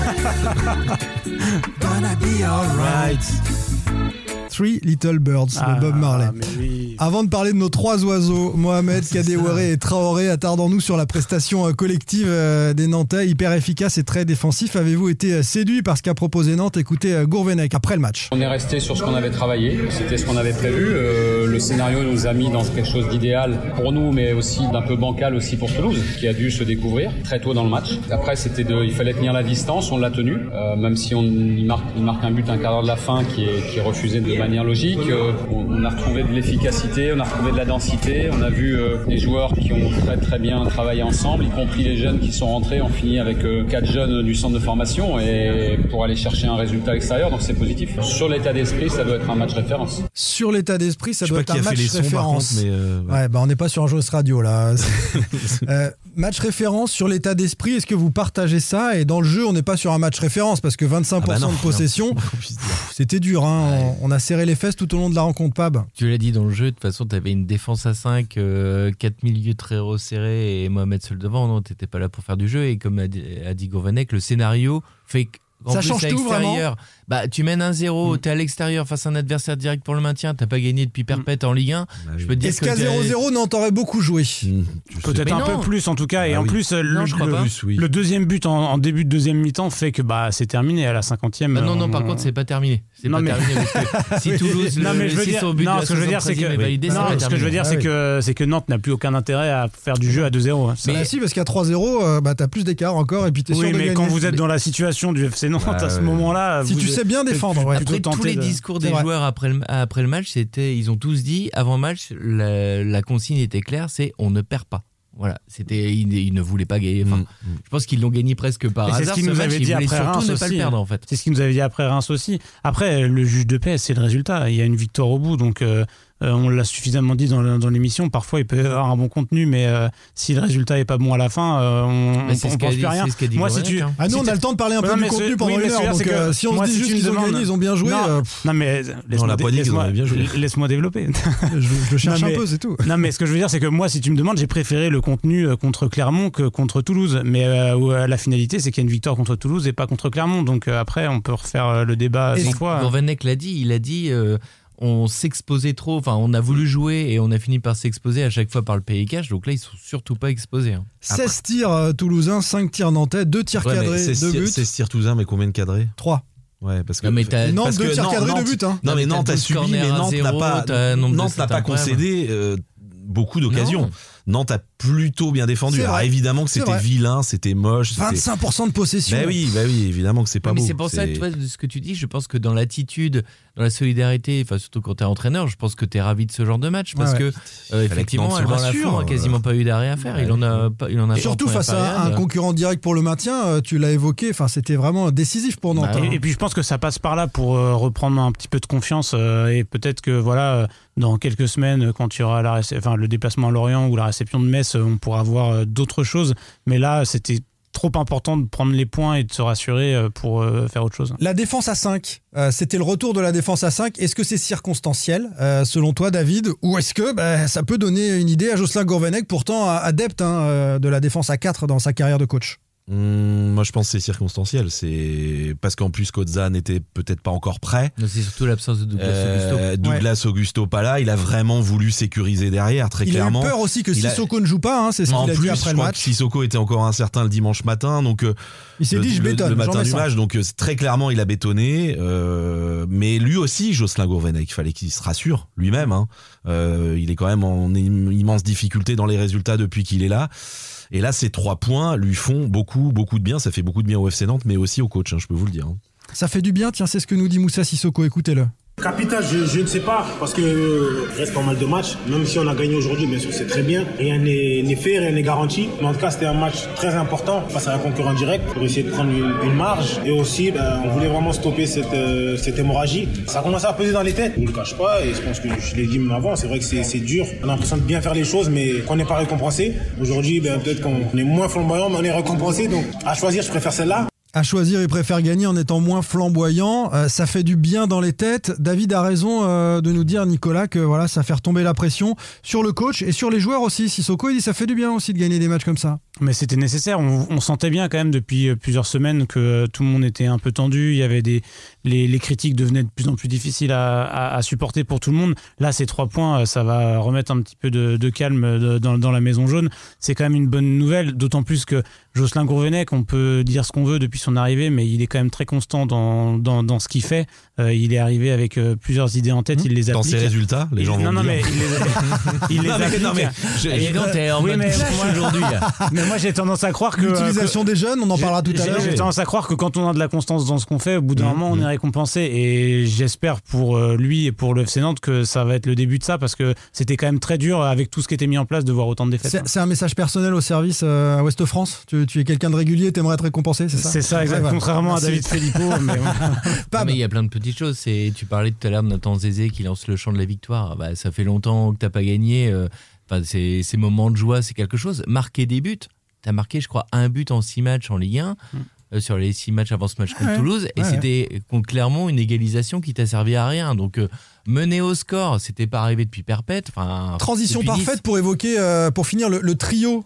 Gonna be alright. Three Little Birds de Bob Marley. Oui. Avant de parler de nos trois oiseaux, Mohamed, Kadewere et Traoré, attardons-nous sur la prestation collective des Nantais, hyper efficace et très défensif. Avez-vous été séduit par ce qu'a proposé Nantes? Écoutez Gourvenec après le match. On est resté sur ce qu'on avait travaillé, c'était ce qu'on avait prévu. Le scénario nous a mis dans quelque chose d'idéal pour nous, mais aussi d'un peu bancal aussi pour Toulouse, qui a dû se découvrir très tôt dans le match. Après, il fallait tenir la distance, on l'a tenu, même si il marque un but un quart d'heure de la fin qui est refusé de manière logique. On a retrouvé de l'efficacité, on a retrouvé de la densité, on a vu des joueurs qui ont très très bien travaillé ensemble, y compris les jeunes qui sont rentrés. On finit avec 4 jeunes du centre de formation et pour aller chercher un résultat extérieur, donc c'est positif. Sur l'état d'esprit, ça doit être un match référence. Sur l'état d'esprit, ça doit être un match référence. Contre, mais on n'est pas sur un jeu radio là. Match référence sur l'état d'esprit, est-ce que vous partagez ça? Et dans le jeu, on n'est pas sur un match référence parce que 25% de possession, c'était dur. Hein. Ouais. On a serré les fesses tout au long de la rencontre, Pab. Tu l'as dit dans le jeu, de toute façon, tu avais une défense à 5, 4 milieux très resserrés et Mohamed seul devant. Non, tu n'étais pas là pour faire du jeu. Et comme a dit Gourvenec, le scénario fait que. Ça change tout vraiment. Tu mènes 1-0, t'es à l'extérieur face à un adversaire direct pour le maintien, t'as pas gagné depuis perpète en Ligue 1. Je peux te dire est-ce qu'à 0-0, non, t'aurais beaucoup joué? Peut-être un peu plus en tout cas. Et en plus, le deuxième but en début de deuxième mi-temps fait que c'est terminé à la 50e. Non, par contre, c'est pas terminé. Terminé parce que si Toulouse ce que je veux dire, c'est que Nantes n'a plus aucun intérêt à faire du jeu à 2-0. Mais si, parce qu'à 3-0, t'as plus d'écart encore et puis t'es sûr de gagner. Oui, mais quand vous êtes dans la situation du FC Nantes à ce moment-là, si tu sais bien défendre. Après tous les discours des joueurs après le match, ils ont tous dit avant match, la consigne était claire, c'est on ne perd pas. Voilà, ils ne voulaient pas gagner. Enfin, je pense qu'ils l'ont gagné presque par hasard. C'est ce qu'ils nous avaient dit après Reims ne aussi. Pas le perdre, en fait. C'est ce qu'ils nous avaient dit après Reims aussi. Après, le juge de paix, c'est le résultat. Il y a une victoire au bout, donc on l'a suffisamment dit dans l'émission. Parfois, il peut y avoir un bon contenu, mais si le résultat est pas bon à la fin, on pense plus à rien. Moi, si tu, on a le temps de parler un peu du contenu pendant une heure. Donc, si on se dit juste qu'ils ont gagné, ils ont bien joué. Non, mais laisse-moi développer. Je cherche un peu, c'est tout. Non, mais ce que je veux dire, c'est que moi, si tu me demandes, j'ai préféré le contenu contre Clermont que contre Toulouse. Mais la finalité, c'est qu'il y a une victoire contre Toulouse et pas contre Clermont. Donc après, on peut refaire le débat 100 fois. Gourvenec l'a dit, il a dit on s'exposait trop, enfin on a voulu jouer et on a fini par s'exposer à chaque fois par le pays cash, donc là ils sont surtout pas exposés. 16 tirs toulousains, 5 tirs nantais, 2 tirs cadrés, 2 buts. 16 tirs toulousains, mais combien de cadrés? 3. Ouais, parce que Nantes, 2 tirs cadrés, 2 buts. Non, mais Nantes a subi, mais Nantes n'a pas concédé beaucoup d'occasions. Nantes a plutôt bien défendu. Alors évidemment que c'était vilain, c'était moche. 25% de possession. Bah oui, évidemment que c'est pas beau. Mais c'est pour ça, tu vois, de ce que tu dis, je pense que dans l'attitude, dans la solidarité, enfin surtout quand t'es entraîneur, je pense que t'es ravi de ce genre de match parce que effectivement, Alban Lafont a quasiment pas eu d'arrêt à faire. Il en a pas. Surtout face à un concurrent direct pour le maintien, tu l'as évoqué. Enfin, c'était vraiment décisif pour Nantes. Et puis je pense que ça passe par là pour reprendre un petit peu de confiance et peut-être que dans quelques semaines, quand il y aura le déplacement à Lorient ou la réception de Metz, on pourra voir d'autres choses. Mais là, c'était trop important de prendre les points et de se rassurer pour faire autre chose. La défense à 5, c'était le retour de la défense à 5. Est-ce que c'est circonstanciel, selon toi, David? Ou est-ce que ça peut donner une idée à Jocelyn Gourvenec, pourtant adepte de la défense à 4 dans sa carrière de coach? Moi je pense que c'est circonstanciel, c'est parce qu'en plus Koza n'était peut-être pas encore prêt. C'est surtout l'absence de Douglas Augusto pas là, il a vraiment voulu sécuriser derrière très clairement. Il a eu peur aussi que Sissoko ne joue pas, c'est ce qu'il a dit après le match. Sissoko était encore incertain le dimanche matin, donc il s'est dit je bétonne le matin du match, donc très clairement il a bétonné, mais lui aussi Jocelyn Gourvenec, il fallait qu'il se rassure lui-même. Il est quand même en immense difficulté dans les résultats depuis qu'il est là. Et là, ces 3 points lui font beaucoup de bien. Ça fait beaucoup de bien au FC Nantes, mais aussi au coach, je peux vous le dire. Ça fait du bien, tiens, c'est ce que nous dit Moussa Sissoko, écoutez-le. Capital, je ne sais pas, parce que il reste pas mal de matchs. Même si on a gagné aujourd'hui, bien sûr, c'est très bien. Rien n'est fait, rien n'est garanti. Mais en tout cas, c'était un match très important face à un concurrent direct pour essayer de prendre une marge. Et aussi, on voulait vraiment stopper cette hémorragie. Ça a commencé à peser dans les têtes. Je ne le cache pas, et je pense que je l'ai dit même avant. C'est vrai que c'est dur. On a l'impression de bien faire les choses, mais qu'on n'est pas récompensé. Aujourd'hui, peut-être qu'on est moins flamboyant, mais on est récompensé. Donc, à choisir, je préfère celle-là. À choisir, il préfère gagner en étant moins flamboyant. Ça fait du bien dans les têtes. David a raison de nous dire, Nicolas, que voilà, ça fait retomber la pression sur le coach et sur les joueurs aussi. Sissoko, il dit ça fait du bien aussi de gagner des matchs comme ça. Mais c'était nécessaire. On sentait bien quand même depuis plusieurs semaines que tout le monde était un peu tendu. Il y avait les critiques devenaient de plus en plus difficiles à supporter pour tout le monde. Là, ces 3 points, ça va remettre un petit peu de calme dans la maison jaune. C'est quand même une bonne nouvelle, d'autant plus que Jocelyn Gourvenec, on peut dire ce qu'on veut depuis son arrivée, mais il est quand même très constant dans ce qu'il fait. Il est arrivé avec plusieurs idées en tête, il les applique. Dans ses résultats, les gens vont dire. Mais il les applique. Aujourd'hui. Mais moi, j'ai tendance à croire que l'utilisation des jeunes, on en parlera tout à l'heure. J'ai tendance à croire que quand on a de la constance dans ce qu'on fait, au bout d'un moment, on est récompensé. Et j'espère pour lui et pour le FC Nantes que ça va être le début de ça, parce que c'était quand même très dur avec tout ce qui était mis en place de voir autant de défaites. C'est un message personnel au service à Ouest France. Tu es quelqu'un de régulier, t'aimerais être récompensé, c'est ça? C'est ça, exactement. Ouais, contrairement à David Filippo. Mais il y a plein de petites choses. Tu parlais tout à l'heure de Nathan Zézé qui lance le chant de la victoire. Ça fait longtemps que t'as pas gagné. Ces moments de joie, c'est quelque chose. Marquer des buts. T'as marqué, je crois, 1 but en 6 matchs en Ligue 1. Sur les 6 matchs avant ce match contre Toulouse, et c'était contre Clermont une égalisation qui t'a servi à rien. Donc mener au score, c'était pas arrivé depuis perpète. Transition parfaite pour évoquer, pour finir le trio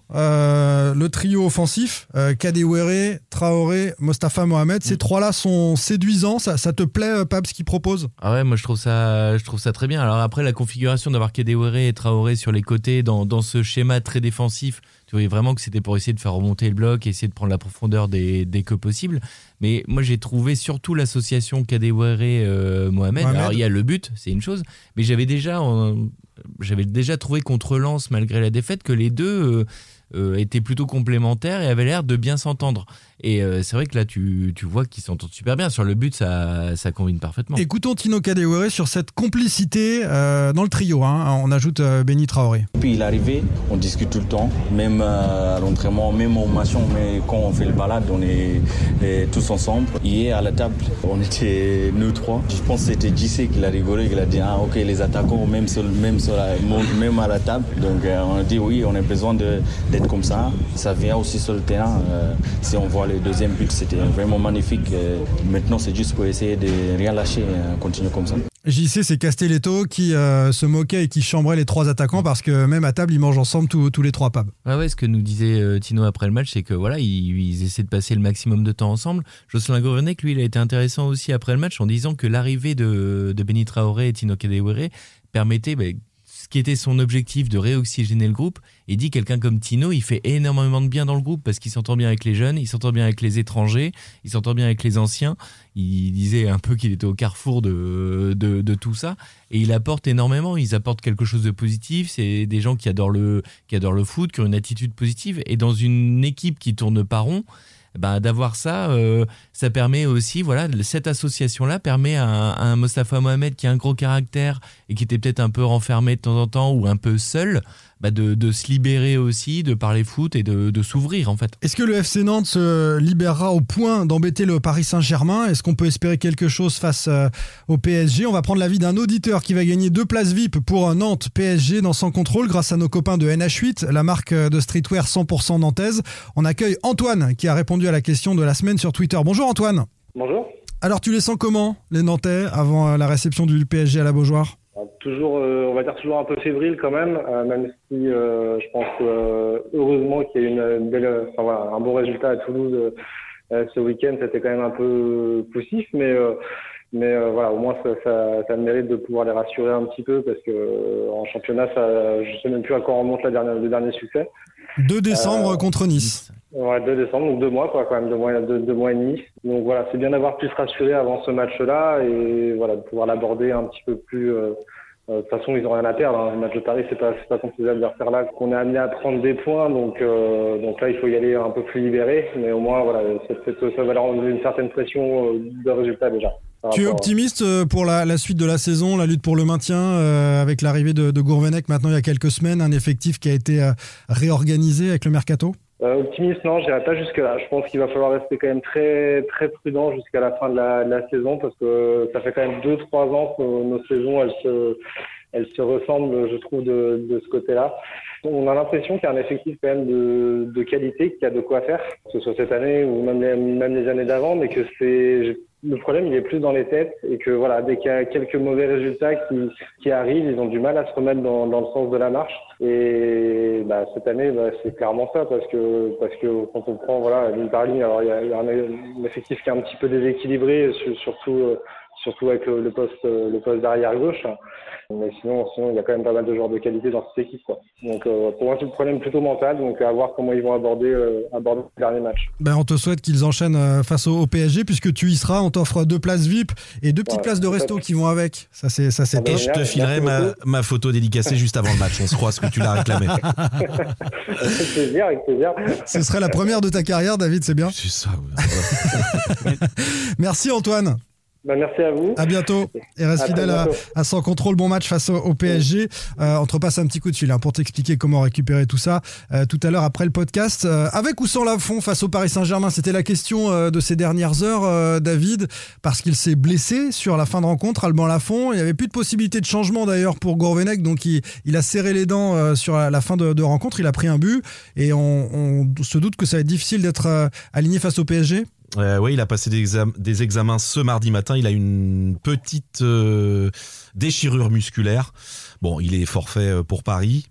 offensif, Kadewere, Traoré, Mostafa Mohamed. Ces 3-là sont séduisants. Ça te plaît, Pape, ce qu'ils proposent? Ah ouais, moi je trouve ça très bien. Alors après, la configuration d'avoir Kadewere et Traoré sur les côtés dans ce schéma très défensif, tu voyais vraiment que c'était pour essayer de faire remonter le bloc, essayer de prendre la profondeur dès que possible. Mais moi, j'ai trouvé surtout l'association Kadewere-Mohamed. Alors, il y a le but, c'est une chose. Mais j'avais déjà trouvé contre Lens, malgré la défaite, que les deux étaient plutôt complémentaires et avaient l'air de bien s'entendre. Et c'est vrai que là, tu vois qu'ils s'entendent super bien. Sur le but, ça combine parfaitement. Écoutons Tino Kadewere sur cette complicité dans le trio. On ajoute Béni Traoré. Depuis il est arrivé, on discute tout le temps, même à l'entraînement, même au match, mais quand on fait le balade, on est tous ensemble. Hier, à la table, on était nous 3. Je pense que c'était JC qui l'a rigolé, qui a dit ok, les attaquants, même à la table. Donc on a dit oui, on a besoin d'être comme ça. Ça vient aussi sur le terrain. Si on voit le deuxième but, c'était vraiment magnifique. Maintenant, c'est juste pour essayer de rien lâcher, continuer comme ça. JC, c'est Castelletto qui se moquait et qui chambrait les 3 attaquants parce que même à table, ils mangent ensemble tous les 3, Pab. Ouais, ce que nous disait Tino après le match, c'est que voilà, ils essaient de passer le maximum de temps ensemble. Jocelyn Gourvenec, lui, il a été intéressant aussi après le match en disant que l'arrivée de Béni Traoré et Tino Kadewere permettait ce qui était son objectif de réoxygéner le groupe. Et dit quelqu'un comme Tino, il fait énormément de bien dans le groupe parce qu'il s'entend bien avec les jeunes, il s'entend bien avec les étrangers, il s'entend bien avec les anciens. Il disait un peu qu'il était au carrefour de tout ça. Et il apporte énormément, ils apportent quelque chose de positif. C'est des gens qui adorent le foot, qui ont une attitude positive. Et dans une équipe qui tourne pas rond, d'avoir ça, ça permet aussi, voilà, cette association-là permet à un Mostafa Mohamed qui a un gros caractère et qui était peut-être un peu renfermé de temps en temps ou un peu seul, de se libérer aussi, de parler foot et de s'ouvrir en fait. Est-ce que le FC Nantes se libérera au point d'embêter le Paris Saint-Germain? Est-ce qu'on peut espérer quelque chose face au PSG? On va prendre l'avis d'un auditeur qui va gagner 2 places VIP pour Nantes PSG dans Sans Contrôle grâce à nos copains de NH8, la marque de streetwear 100% nantaise. On accueille Antoine qui a répondu à la question de la semaine sur Twitter. Bonjour Antoine. Bonjour. Alors tu les sens comment, les Nantais, avant la réception du PSG à la Beaujoire? Toujours, on va dire toujours un peu fébrile quand même si je pense heureusement qu'il y a eu un bon résultat à Toulouse ce week-end. C'était quand même un peu poussif, mais voilà, au moins ça mérite de pouvoir les rassurer un petit peu parce que en championnat, je sais même plus à quand remonte le dernier succès. 2 décembre contre Nice. Ouais, 2 décembre, donc 2 mois quand même, 2 mois et demi. Donc voilà, c'est bien d'avoir pu se rassurer avant ce match-là et voilà, de pouvoir l'aborder un petit peu plus. De toute façon, ils n'ont rien à perdre. Le match de Paris, c'est pas contre ces adversaires-là qu'on est amené à prendre des points. Donc là, il faut y aller un peu plus libéré. Mais au moins, voilà, ça va leur enlever une certaine pression de résultat déjà. Tu es optimiste pour la suite de la saison, la lutte pour le maintien, avec l'arrivée de Gourvenec maintenant il y a quelques semaines, un effectif qui a été réorganisé avec le mercato? Optimiste, non, je n'irai pas jusque-là. Je pense qu'il va falloir rester quand même très, très prudent jusqu'à la fin de la saison, parce que ça fait quand même 2-3 ans que nos saisons, elles se ressemblent, je trouve, de ce côté-là. On a l'impression qu'il y a un effectif quand même de qualité, qui a de quoi faire, que ce soit cette année ou même les années d'avant, mais que le problème, il est plus dans les têtes, et que voilà, dès qu'il y a quelques mauvais résultats qui arrivent, ils ont du mal à se remettre dans le sens de la marche. Et cette année, c'est clairement ça, parce que quand on prend ligne par ligne, alors il y a un effectif qui est un petit peu déséquilibré, surtout avec le poste d'arrière gauche. Mais sinon, il y a quand même pas mal de joueurs de qualité dans cette équipe, quoi. Donc, pour moi, c'est le problème plutôt mental. Donc, à voir comment ils vont aborder le dernier match. On te souhaite qu'ils enchaînent face au PSG, puisque tu y seras. On t'offre 2 places VIP et 2 petites places de resto qui vont avec. Ça, c'est et je te filerai ma photo dédicacée juste avant le match. On se croise que tu l'as réclamé. Avec plaisir. Ce serait la première de ta carrière, David, c'est bien. C'est ça. Merci, Antoine. Merci à vous. À bientôt. Et reste fidèle à Sans Contrôle. Bon match face au PSG. On te repasse un petit coup de fil pour t'expliquer comment récupérer tout ça tout à l'heure après le podcast. Avec ou sans Lafont face au Paris Saint-Germain, c'était la question de ces dernières heures, David, parce qu'il s'est blessé sur la fin de rencontre, Alban Lafont. Il n'y avait plus de possibilité de changement d'ailleurs pour Gourvenec, donc il a serré les dents sur la fin de rencontre. Il a pris un but et on se doute que ça va être difficile d'être aligné face au PSG. Oui, il a passé des examens ce mardi matin. Il a une petite déchirure musculaire. Bon, il est forfait pour Paris.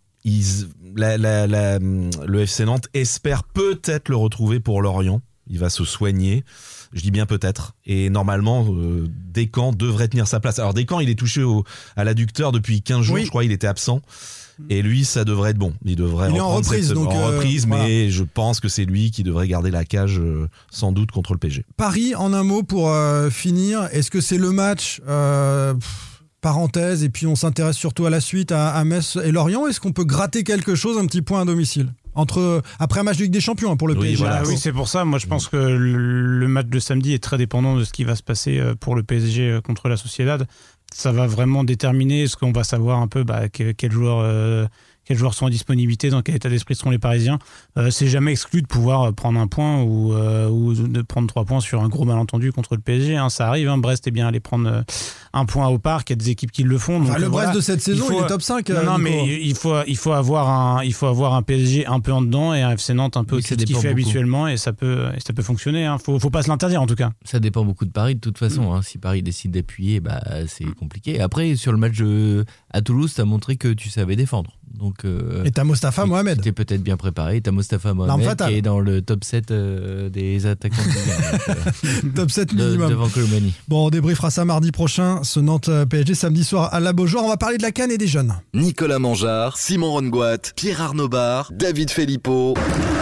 Le FC Nantes espère peut-être le retrouver pour Lorient. Il va se soigner. Je dis bien peut-être. Et normalement, Descamps devrait tenir sa place. Alors Descamps, il est touché à l'adducteur depuis 15 jours. Oui. Je crois il était absent. Et lui, ça devrait être bon. Il est en reprise, mais je pense que c'est lui qui devrait garder la cage sans doute contre le PSG. Paris, en un mot pour finir, est-ce que c'est le match parenthèse, et puis on s'intéresse surtout à la suite à Metz et Lorient? Est-ce qu'on peut gratter quelque chose, un petit point à domicile après un match de Ligue des Champions pour le PSG? Voilà, oui, c'est pour ça. Moi, je pense que le match de samedi est très dépendant de ce qui va se passer pour le PSG contre la Sociedad. Ça va vraiment déterminer ce qu'on va savoir un peu quels joueurs sont en disponibilité, dans quel état d'esprit seront les Parisiens. C'est jamais exclu de pouvoir prendre un point ou de prendre 3 points sur un gros malentendu contre le PSG. Ça arrive. Brest est bien allé prendre un point au Parc. Il y a des équipes qui le font. Donc, le Brest de cette saison, il est top 5. Non, mais il faut avoir un PSG un peu en dedans et un FC Nantes un peu au-dessus de ce qu'il fait habituellement, et ça peut fonctionner. Faut pas se l'interdire en tout cas. Ça dépend beaucoup de Paris de toute façon. Si Paris décide d'appuyer, c'est compliqué. Après, sur le match à Toulouse, t'as montré que tu savais défendre. Donc, et t'as Mostafa Mohamed. Tu es peut-être bien préparé. T'as Mostafa Mohamed qui est dans le top 7 des attaquants de Ligue 1. Top 7 minimum. Devant Colomani. Bon, on débriefera ça mardi prochain. Ce Nantes PSG samedi soir à la Beaujoire. On va parler de la CAN et des jeunes. Nicolas Mangeard, Simon Rongoat, Pierre Arnaud Bar, David Filippo.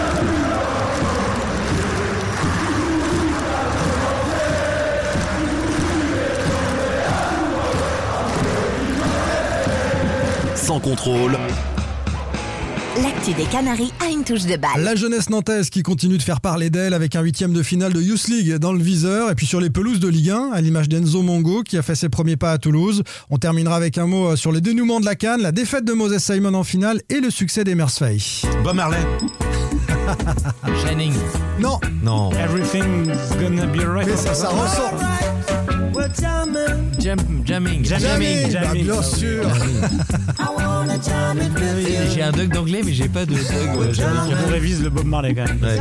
Sans contrôle. L'actu des Canaries a une touche de balle. La jeunesse nantaise qui continue de faire parler d'elle avec un 8e de finale de Youth League dans le viseur, et puis sur les pelouses de Ligue 1, à l'image d'Enzo Mongo qui a fait ses premiers pas à Toulouse. On terminera avec un mot sur les dénouements de la CAN, la défaite de Moses Simon en finale et le succès des Mersfey. Bob Marley. Shining. Non. Everything's gonna be alright. Mais ça ressort. Jamming. Bien sûr. J'ai un dog d'anglais, mais j'ai pas de dog. On révise le Bob Marley quand même. Ouais.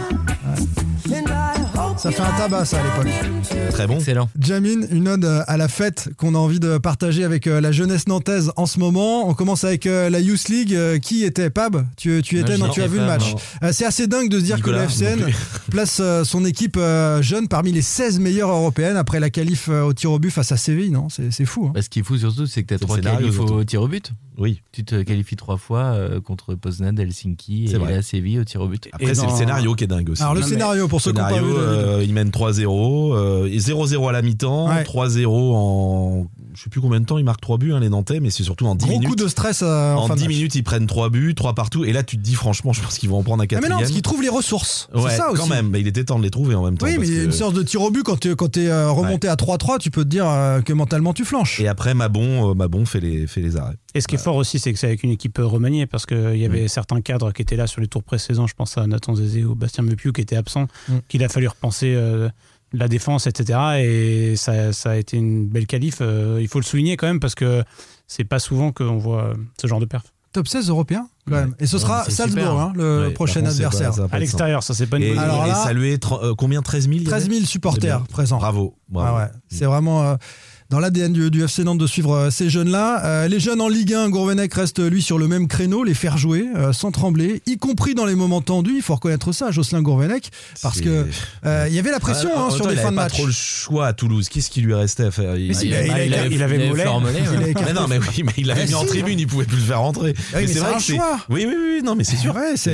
Ça fait un tabac ça à l'époque. Très bon. Excellent. Jamin, une ode à la fête qu'on a envie de partager avec la jeunesse nantaise en ce moment. On commence avec la Youth League. Qui était Pab? Tu étais? Non, tu as vu le match. C'est assez dingue de se dire Nicolas, que le FCN place son équipe jeune parmi les 16 meilleures européennes après la qualif au tir au but face à Séville. Non, c'est fou. Ce qui est fou surtout, c'est que tu as 3 qualifs au tir au but. Oui. Tu te qualifies 3 fois contre Poznan, Helsinki et à Séville au tir au but. Après, c'est le scénario qui est dingue aussi. Alors, le scénario, pour ceux qui n'ont pas vu, il mène 3-0, et 0-0 à la mi-temps, 3-0 en je sais plus combien de temps ils marquent 3 buts, les Nantais, mais c'est surtout en 10 minutes. Gros coup de stress en fin de 10 match. minutes, ils prennent 3 buts, 3 partout, et là tu te dis franchement, je pense qu'ils vont en prendre un 4e. Mais non, parce qu'ils trouvent les ressources. Ouais, c'est ça aussi. quand même, mais il était temps de les trouver en même temps. Oui, mais une séance de tir au but, quand t'es remonté à 3-3, tu peux te dire que mentalement tu flanches. Et après, Mabon fait les arrêts. Et ce qui est fort aussi, c'est que c'est avec une équipe remaniée, parce qu'il y avait certains cadres qui étaient là sur les tours précédents, je pense à Nathan Zézé ou Bastien Mepiou qui étaient absents, qu'il a fallu repenser la défense, etc. Et ça a été une belle qualif. Il faut le souligner quand même, parce que c'est pas souvent qu'on voit ce genre de perf. Top 16 européen quand même. Et ce sera Salzbourg, le prochain adversaire. À l'extérieur, ça c'est pas une bonne idée. Alors là, et saluer combien, 13 000 13 000 supporters présents. Bravo. Ah ouais. C'est vraiment dans l'ADN du FC Nantes de suivre ces jeunes-là. Les jeunes en Ligue 1, Gourvenec reste lui sur le même créneau, les faire jouer sans trembler, y compris dans les moments tendus. Il faut reconnaître ça, Jocelyn Gourvenec, parce que il y avait la pression sur les fins de match. Il avait pas trop le choix à Toulouse. Qu'est-ce qui lui restait à faire? Il avait Mollet. Mais non, mais oui, mais il l'avait mis en tribune, il pouvait plus le faire rentrer. Mais c'est un choix. Oui, non, mais c'est sûr.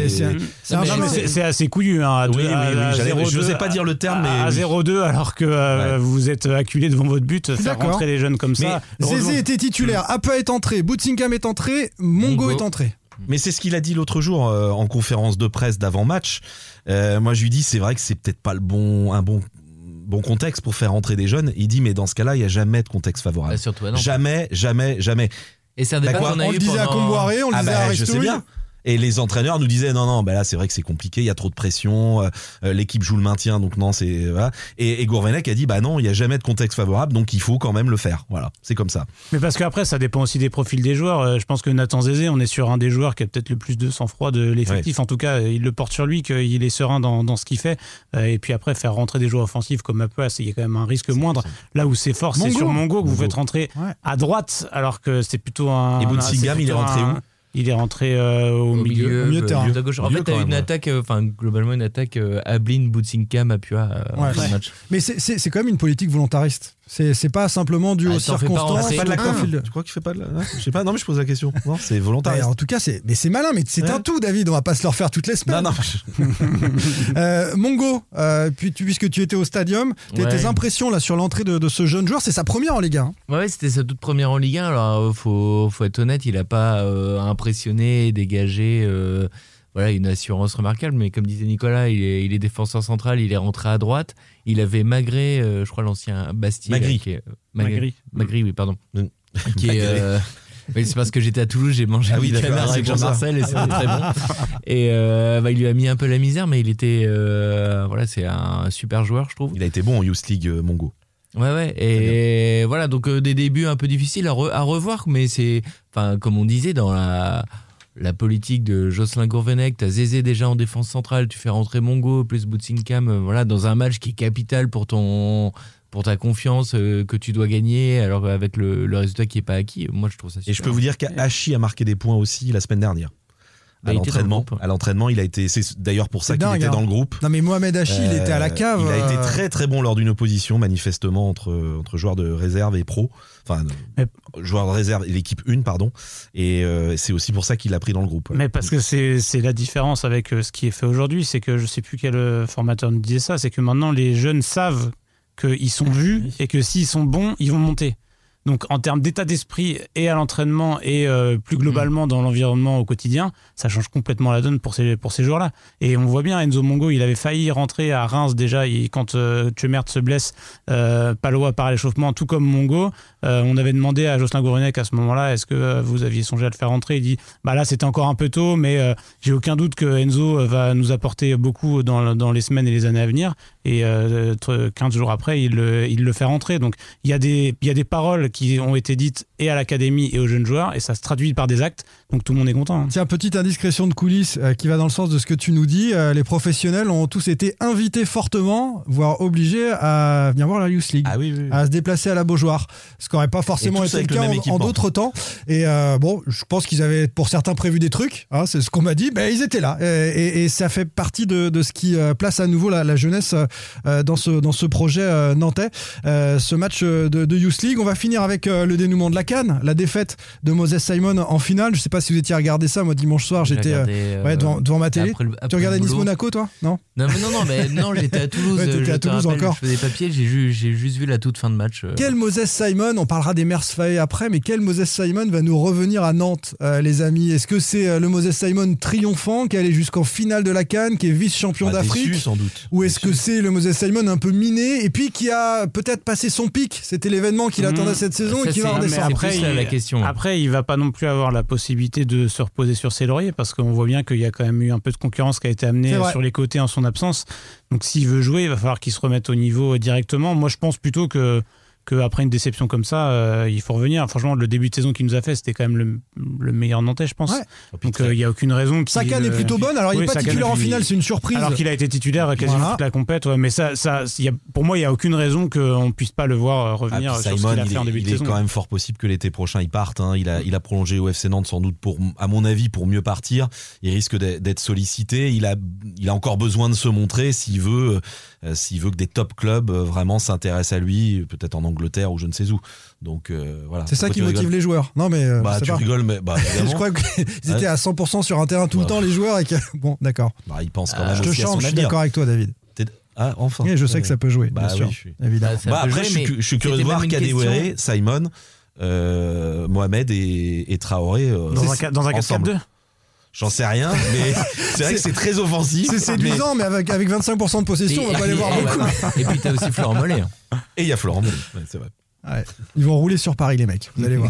C'est assez couillu. Hein, je ne sais pas dire le terme, mais à 0-2, alors que vous êtes acculé devant votre but, faire rentrer les jeunes comme ça. Zézé était titulaire, Apa est entré, Boutingham est entré, Mongo est entré. Mais c'est ce qu'il a dit l'autre jour en conférence de presse d'avant-match. Moi, je lui dis, c'est vrai que c'est peut-être pas un bon contexte pour faire rentrer des jeunes. Il dit, mais dans ce cas-là, il n'y a jamais de contexte favorable. Surtout, jamais. Et c'est un débat qu'on a eu on le disait à Comboiré, on le disait à Aristouille. Je sais bien. Et les entraîneurs nous disaient non, là c'est vrai que c'est compliqué, il y a trop de pression, l'équipe joue le maintien, donc non, c'est voilà. Et Gourvenec a dit non, il y a jamais de contexte favorable, donc il faut quand même le faire. Voilà, c'est comme ça. Mais parce qu'après ça dépend aussi des profils des joueurs. Je pense que Nathan Zézé, on est sur un des joueurs qui a peut-être le plus de sang-froid de l'effectif. En tout cas, il le porte sur lui, qu'il est serein dans ce qu'il fait. Et puis après faire rentrer des joueurs offensifs comme Apa, il y a quand même un risque moindre. Là où c'est fort, c'est sur Mongo que vous faites rentrer à droite, alors que c'est plutôt un. Et Boutingham, il est rentré où? Il est rentré au milieu de terrain. De gauche. En fait, t'as une attaque, globalement une attaque Ablin, Boutingham, Apua dans le match. Mais c'est quand même une politique volontariste. C'est pas simplement dû aux circonstances. C'est pas de la Tu crois qu'il fait pas de la. Je sais pas. Non, mais je pose la question. Non, c'est volontariste. En tout cas, c'est malin. Mais c'est un tout, David. On va pas se le refaire toutes les semaines. Non. Mongo, puisque tu étais au stadium, tes impressions là sur l'entrée de ce jeune joueur, c'est sa première en Ligue 1. Ouais, c'était sa toute première en Ligue 1. Alors, faut être honnête, il a pas impressionné, dégagé. Une assurance remarquable, mais comme disait Nicolas, il est défenseur central, il est rentré à droite. Il avait Magré, je crois l'ancien Bastille. Magri, oui, pardon. Qui est, c'est parce que j'étais à Toulouse, j'ai mangé des canards avec Jean-Marcel et c'était très bon. Et il lui a mis un peu la misère, mais il était, c'est un super joueur, je trouve. Il a été bon en Youth League, Mongo. Ouais, et voilà, donc des débuts un peu difficiles à revoir, mais c'est, comme on disait, dans la politique de Jocelyn Gourvenec, t'as Zézé déjà en défense centrale, tu fais rentrer Mongo plus Boutingham, dans un match qui est capital pour ta confiance que tu dois gagner, alors avec le résultat qui est pas acquis. Moi, je trouve ça super. Et je peux vous dire qu'Hachi a marqué des points aussi la semaine dernière. À l'entraînement, il a été. C'est d'ailleurs pour ça qu'il était dans le groupe. Non, mais Mohamed Hachi, il était à la cave. Il a été très très bon lors d'une opposition, manifestement, entre joueurs de réserve et pro. Joueurs de réserve et l'équipe 1, pardon. Et c'est aussi pour ça qu'il l'a pris dans le groupe. Mais parce que c'est la différence avec ce qui est fait aujourd'hui, c'est que je sais plus quel formateur nous disait ça, c'est que maintenant les jeunes savent qu'ils sont vus et que s'ils sont bons, ils vont monter. Donc en termes d'état d'esprit et à l'entraînement et plus globalement dans l'environnement au quotidien, ça change complètement la donne pour ces joueurs-là. Et on voit bien, Enzo Mongo, il avait failli rentrer à Reims déjà quand Tchemert se blesse, Palois part à l'échauffement, tout comme Mongo. On avait demandé à Jocelyn Gourvenec à ce moment-là, est-ce que vous aviez songé à le faire rentrer? Il dit, là c'était encore un peu tôt, mais j'ai aucun doute que Enzo va nous apporter beaucoup dans les semaines et les années à venir. Et 15 jours après, il le fait rentrer. Donc il y a des paroles qui ont été dites et à l'académie et aux jeunes joueurs, et ça se traduit par des actes, donc tout le monde est content. Tiens, petite indiscrétion de coulisses qui va dans le sens de ce que tu nous dis. Les professionnels ont tous été invités fortement, voire obligés à venir voir la Youth League, à se déplacer à la Beaujoire, ce qui n'aurait pas forcément été le cas en d'autres temps. Et je pense qu'ils avaient pour certains prévu des trucs, c'est ce qu'on m'a dit, ils étaient là, et ça fait partie de ce qui place à nouveau la jeunesse dans ce projet nantais. Ce match de Youth League, on va finir avec le dénouement de la CAN, la défaite de Moses Simon en finale. Je sais pas si vous étiez à regarder ça. Moi, dimanche soir, j'étais devant ma télé. Tu regardais Nice-Monaco, toi? Non, j'étais à Toulouse. T'étais à Toulouse encore. Je faisais des papiers, j'ai juste vu la toute fin de match. Quel Moses Simon? On parlera des Mers Faé après, mais quel Moses Simon va nous revenir à Nantes, les amis? Est-ce que c'est le Moses Simon triomphant qui est allé jusqu'en finale de la CAN, qui est vice-champion d'Afrique, déçu, sans doute. ou est-ce que c'est le Moses Simon un peu miné et puis qui a peut-être passé son pic? C'était l'événement qu'il attendait cette saison et qui va redescendre. Après, la question. Après, il va pas non plus avoir la possibilité de se reposer sur ses lauriers parce qu'on voit bien qu'il y a quand même eu un peu de concurrence qui a été amenée sur les côtés en son absence. Donc s'il veut jouer, il va falloir qu'il se remette au niveau directement. Moi, je pense plutôt qu'après une déception comme ça, il faut revenir. Franchement, le début de saison qu'il nous a fait, c'était quand même le meilleur Nantais, je pense. Ouais. Donc il n'y a aucune raison. Sa CAN est plutôt bonne. Alors il n'est pas titulaire en finale, c'est une surprise. Alors qu'il a été titulaire quasiment toute la compète. Ouais, mais pour moi, il n'y a aucune raison qu'on ne puisse pas le voir revenir sur ce qu'il a fait en début de saison. Il est quand même fort possible que l'été prochain, il parte. Hein. Il a prolongé au FC Nantes sans doute à mon avis, pour mieux partir. Il risque d'être sollicité. Il a encore besoin de se montrer s'il veut que des top clubs vraiment s'intéressent à lui, peut-être en Angleterre ou je ne sais où. Donc voilà. C'est ça qui motive les joueurs. Non mais tu rigoles, mais je crois qu'ils étaient à 100% sur un terrain tout le temps, les joueurs, et que bon, d'accord. Ils pensent quand même je te aussi à son change, je suis d'accord avec toi, David. Ah, enfin. Et je sais que ça peut jouer, bien sûr. Oui, évidemment. Après, je suis curieux de voir Kadewere, Simon, Mohamed et Traoré dans un 4-4-2. J'en sais rien, mais c'est vrai que c'est très offensif. C'est séduisant, mais avec 25% de possession, on va pas les voir beaucoup. Et puis t'as aussi Florent Mollet. Et il y a Florent Mollet, c'est vrai. Ouais. Ils vont rouler sur Paris, les mecs, vous allez voir.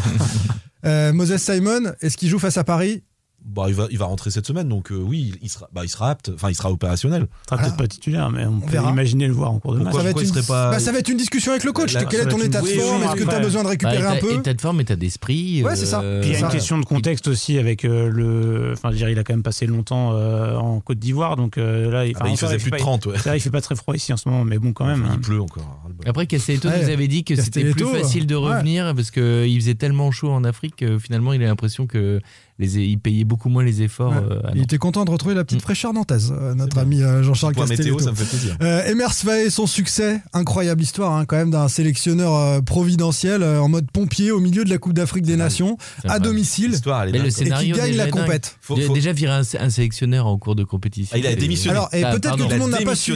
Moses Simon, est-ce qu'il joue face à Paris? Il va rentrer cette semaine, donc oui, il sera apte, enfin il sera opérationnel. Il sera peut-être pas titulaire, mais on peut imaginer le voir en cours de match. Ça va être une discussion avec le coach. Quel est ton état de forme? Est-ce que tu as besoin de récupérer un peu? État de forme, état d'esprit. Ouais, c'est ça. Puis il y a une question de contexte aussi avec il a quand même passé longtemps en Côte d'Ivoire, donc là, il faisait plus de 30. Ouais. Il fait pas très froid ici en ce moment, mais bon, quand même. Il pleut encore. Après, Castelletto nous avait dit que c'était plus facile de revenir parce qu'il faisait tellement chaud en Afrique que finalement, il a l'impression que il payait beaucoup moins les efforts. Il était content de retrouver la petite fraîcheur nantaise, notre ami Jean-Charles Castelletto. Météo, ça me fait plaisir. Mers Faé, son succès, incroyable histoire quand même d'un sélectionneur providentiel en mode pompier au milieu de la Coupe d'Afrique des Nations, à domicile, mais le scénario et qui gagne la compète. Déjà virer un sélectionneur en cours de compétition. Il a démissionné. Alors, peut-être que tout le monde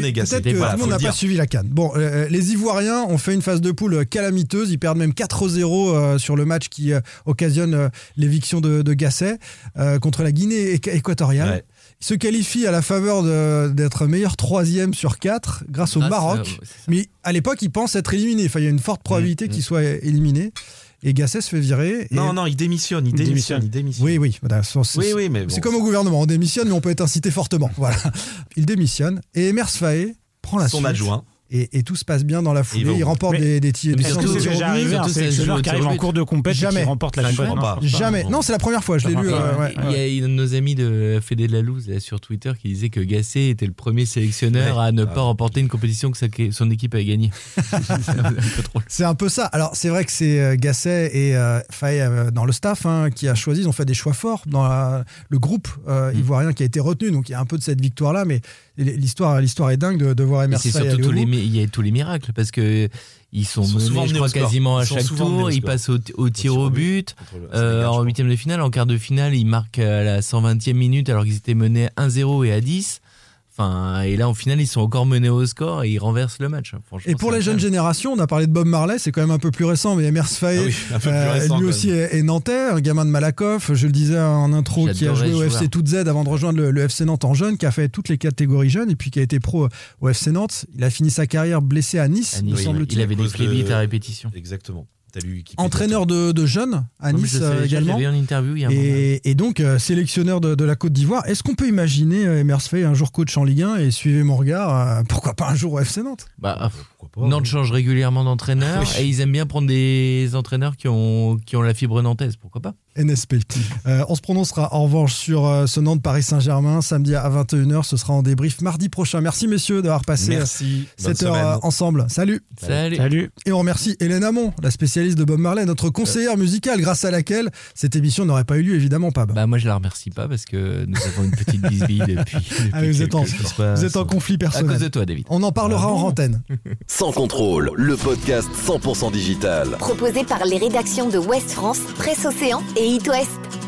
n'a pas suivi la CAN. Bon, les Ivoiriens ont fait une phase de poule calamiteuse. Ils perdent même 4-0 sur le match qui occasionne l'éviction de Gasset contre la Guinée équatoriale. Ouais. Ils se qualifient à la faveur d'être meilleur 3e sur 4 grâce au Maroc. Mais à l'époque, ils pensent être éliminés. Enfin, il y a une forte probabilité qu'ils soient éliminés. Et Gasset se fait virer. Non, il démissionne. Oui. Voilà, mais bon, c'est comme au gouvernement. On démissionne, mais on peut être incité fortement. Voilà. Il démissionne. Et Mers Faé prend la suite. Son adjoint. Et tout se passe bien dans la foulée. Il remporte des tirs. Est-ce que c'est déjà arrivé un sélectionneur qui arrive en cours de compétition qui remporte la compétition? Jamais. Non, c'est la première fois. Je l'ai lu. Il y a un de nos amis de Fédé de la Louse sur Twitter qui disait que Gasset était le premier sélectionneur à ne pas remporter une compétition que son équipe avait gagnée. C'est un peu ça. Alors, c'est vrai que c'est Gasset et Faé dans le staff qui a choisi. Ils ont fait des choix forts dans le groupe ivoirien qui a été retenu. Donc, il y a un peu de cette victoire-là, mais l'histoire est dingue de voir Mers Faé aller au bout. Il y a tous les miracles parce que ils sont menés, je crois, quasiment à chaque tour. Ils passent au tir au but. En huitième de finale, en quart de finale, ils marquent à la 120e minute alors qu'ils étaient menés 1-0 et à 10. Enfin, et là, au final, ils sont encore menés au score et ils renversent le match. Et pour les jeunes générations, on a parlé de Bob Marley, c'est quand même un peu plus récent, mais Mers Faé, lui aussi est nantais, un gamin de Malakoff, je le disais en intro, qui a joué au FC Tout Z avant de rejoindre le FC Nantes en jeune, qui a fait toutes les catégories jeunes et puis qui a été pro au FC Nantes. Il a fini sa carrière blessé à Nice, me semble-t-il. Il avait des plébites à répétition. Exactement. Entraîneur de jeunes à Nice également. J'avais une interview il y a un moment. Et donc sélectionneur de la Côte d'Ivoire. Est-ce qu'on peut imaginer Mers Faé un jour coach en Ligue 1 et suivez mon regard, pourquoi pas un jour au FC Nantes? Nantes change régulièrement d'entraîneur et ils aiment bien prendre des entraîneurs qui ont la fibre nantaise, pourquoi pas? NSP. On se prononcera en revanche sur ce Nantes-Paris Saint-Germain samedi à 21h. Ce sera en débrief mardi prochain. Merci messieurs d'avoir passé cette heure ensemble. Salut. Et on remercie Hélène Hamon, la spécialiste de Bob Marley, notre conseillère musicale, grâce à laquelle cette émission n'aurait pas eu lieu, évidemment pas. Moi je la remercie pas parce que nous avons une petite bisbille depuis vous êtes en conflit personnel. À cause de toi, David. On en parlera en antenne. Sans contrôle, le podcast 100% digital. Proposé par les rédactions de Ouest France, Presse Océan et It West.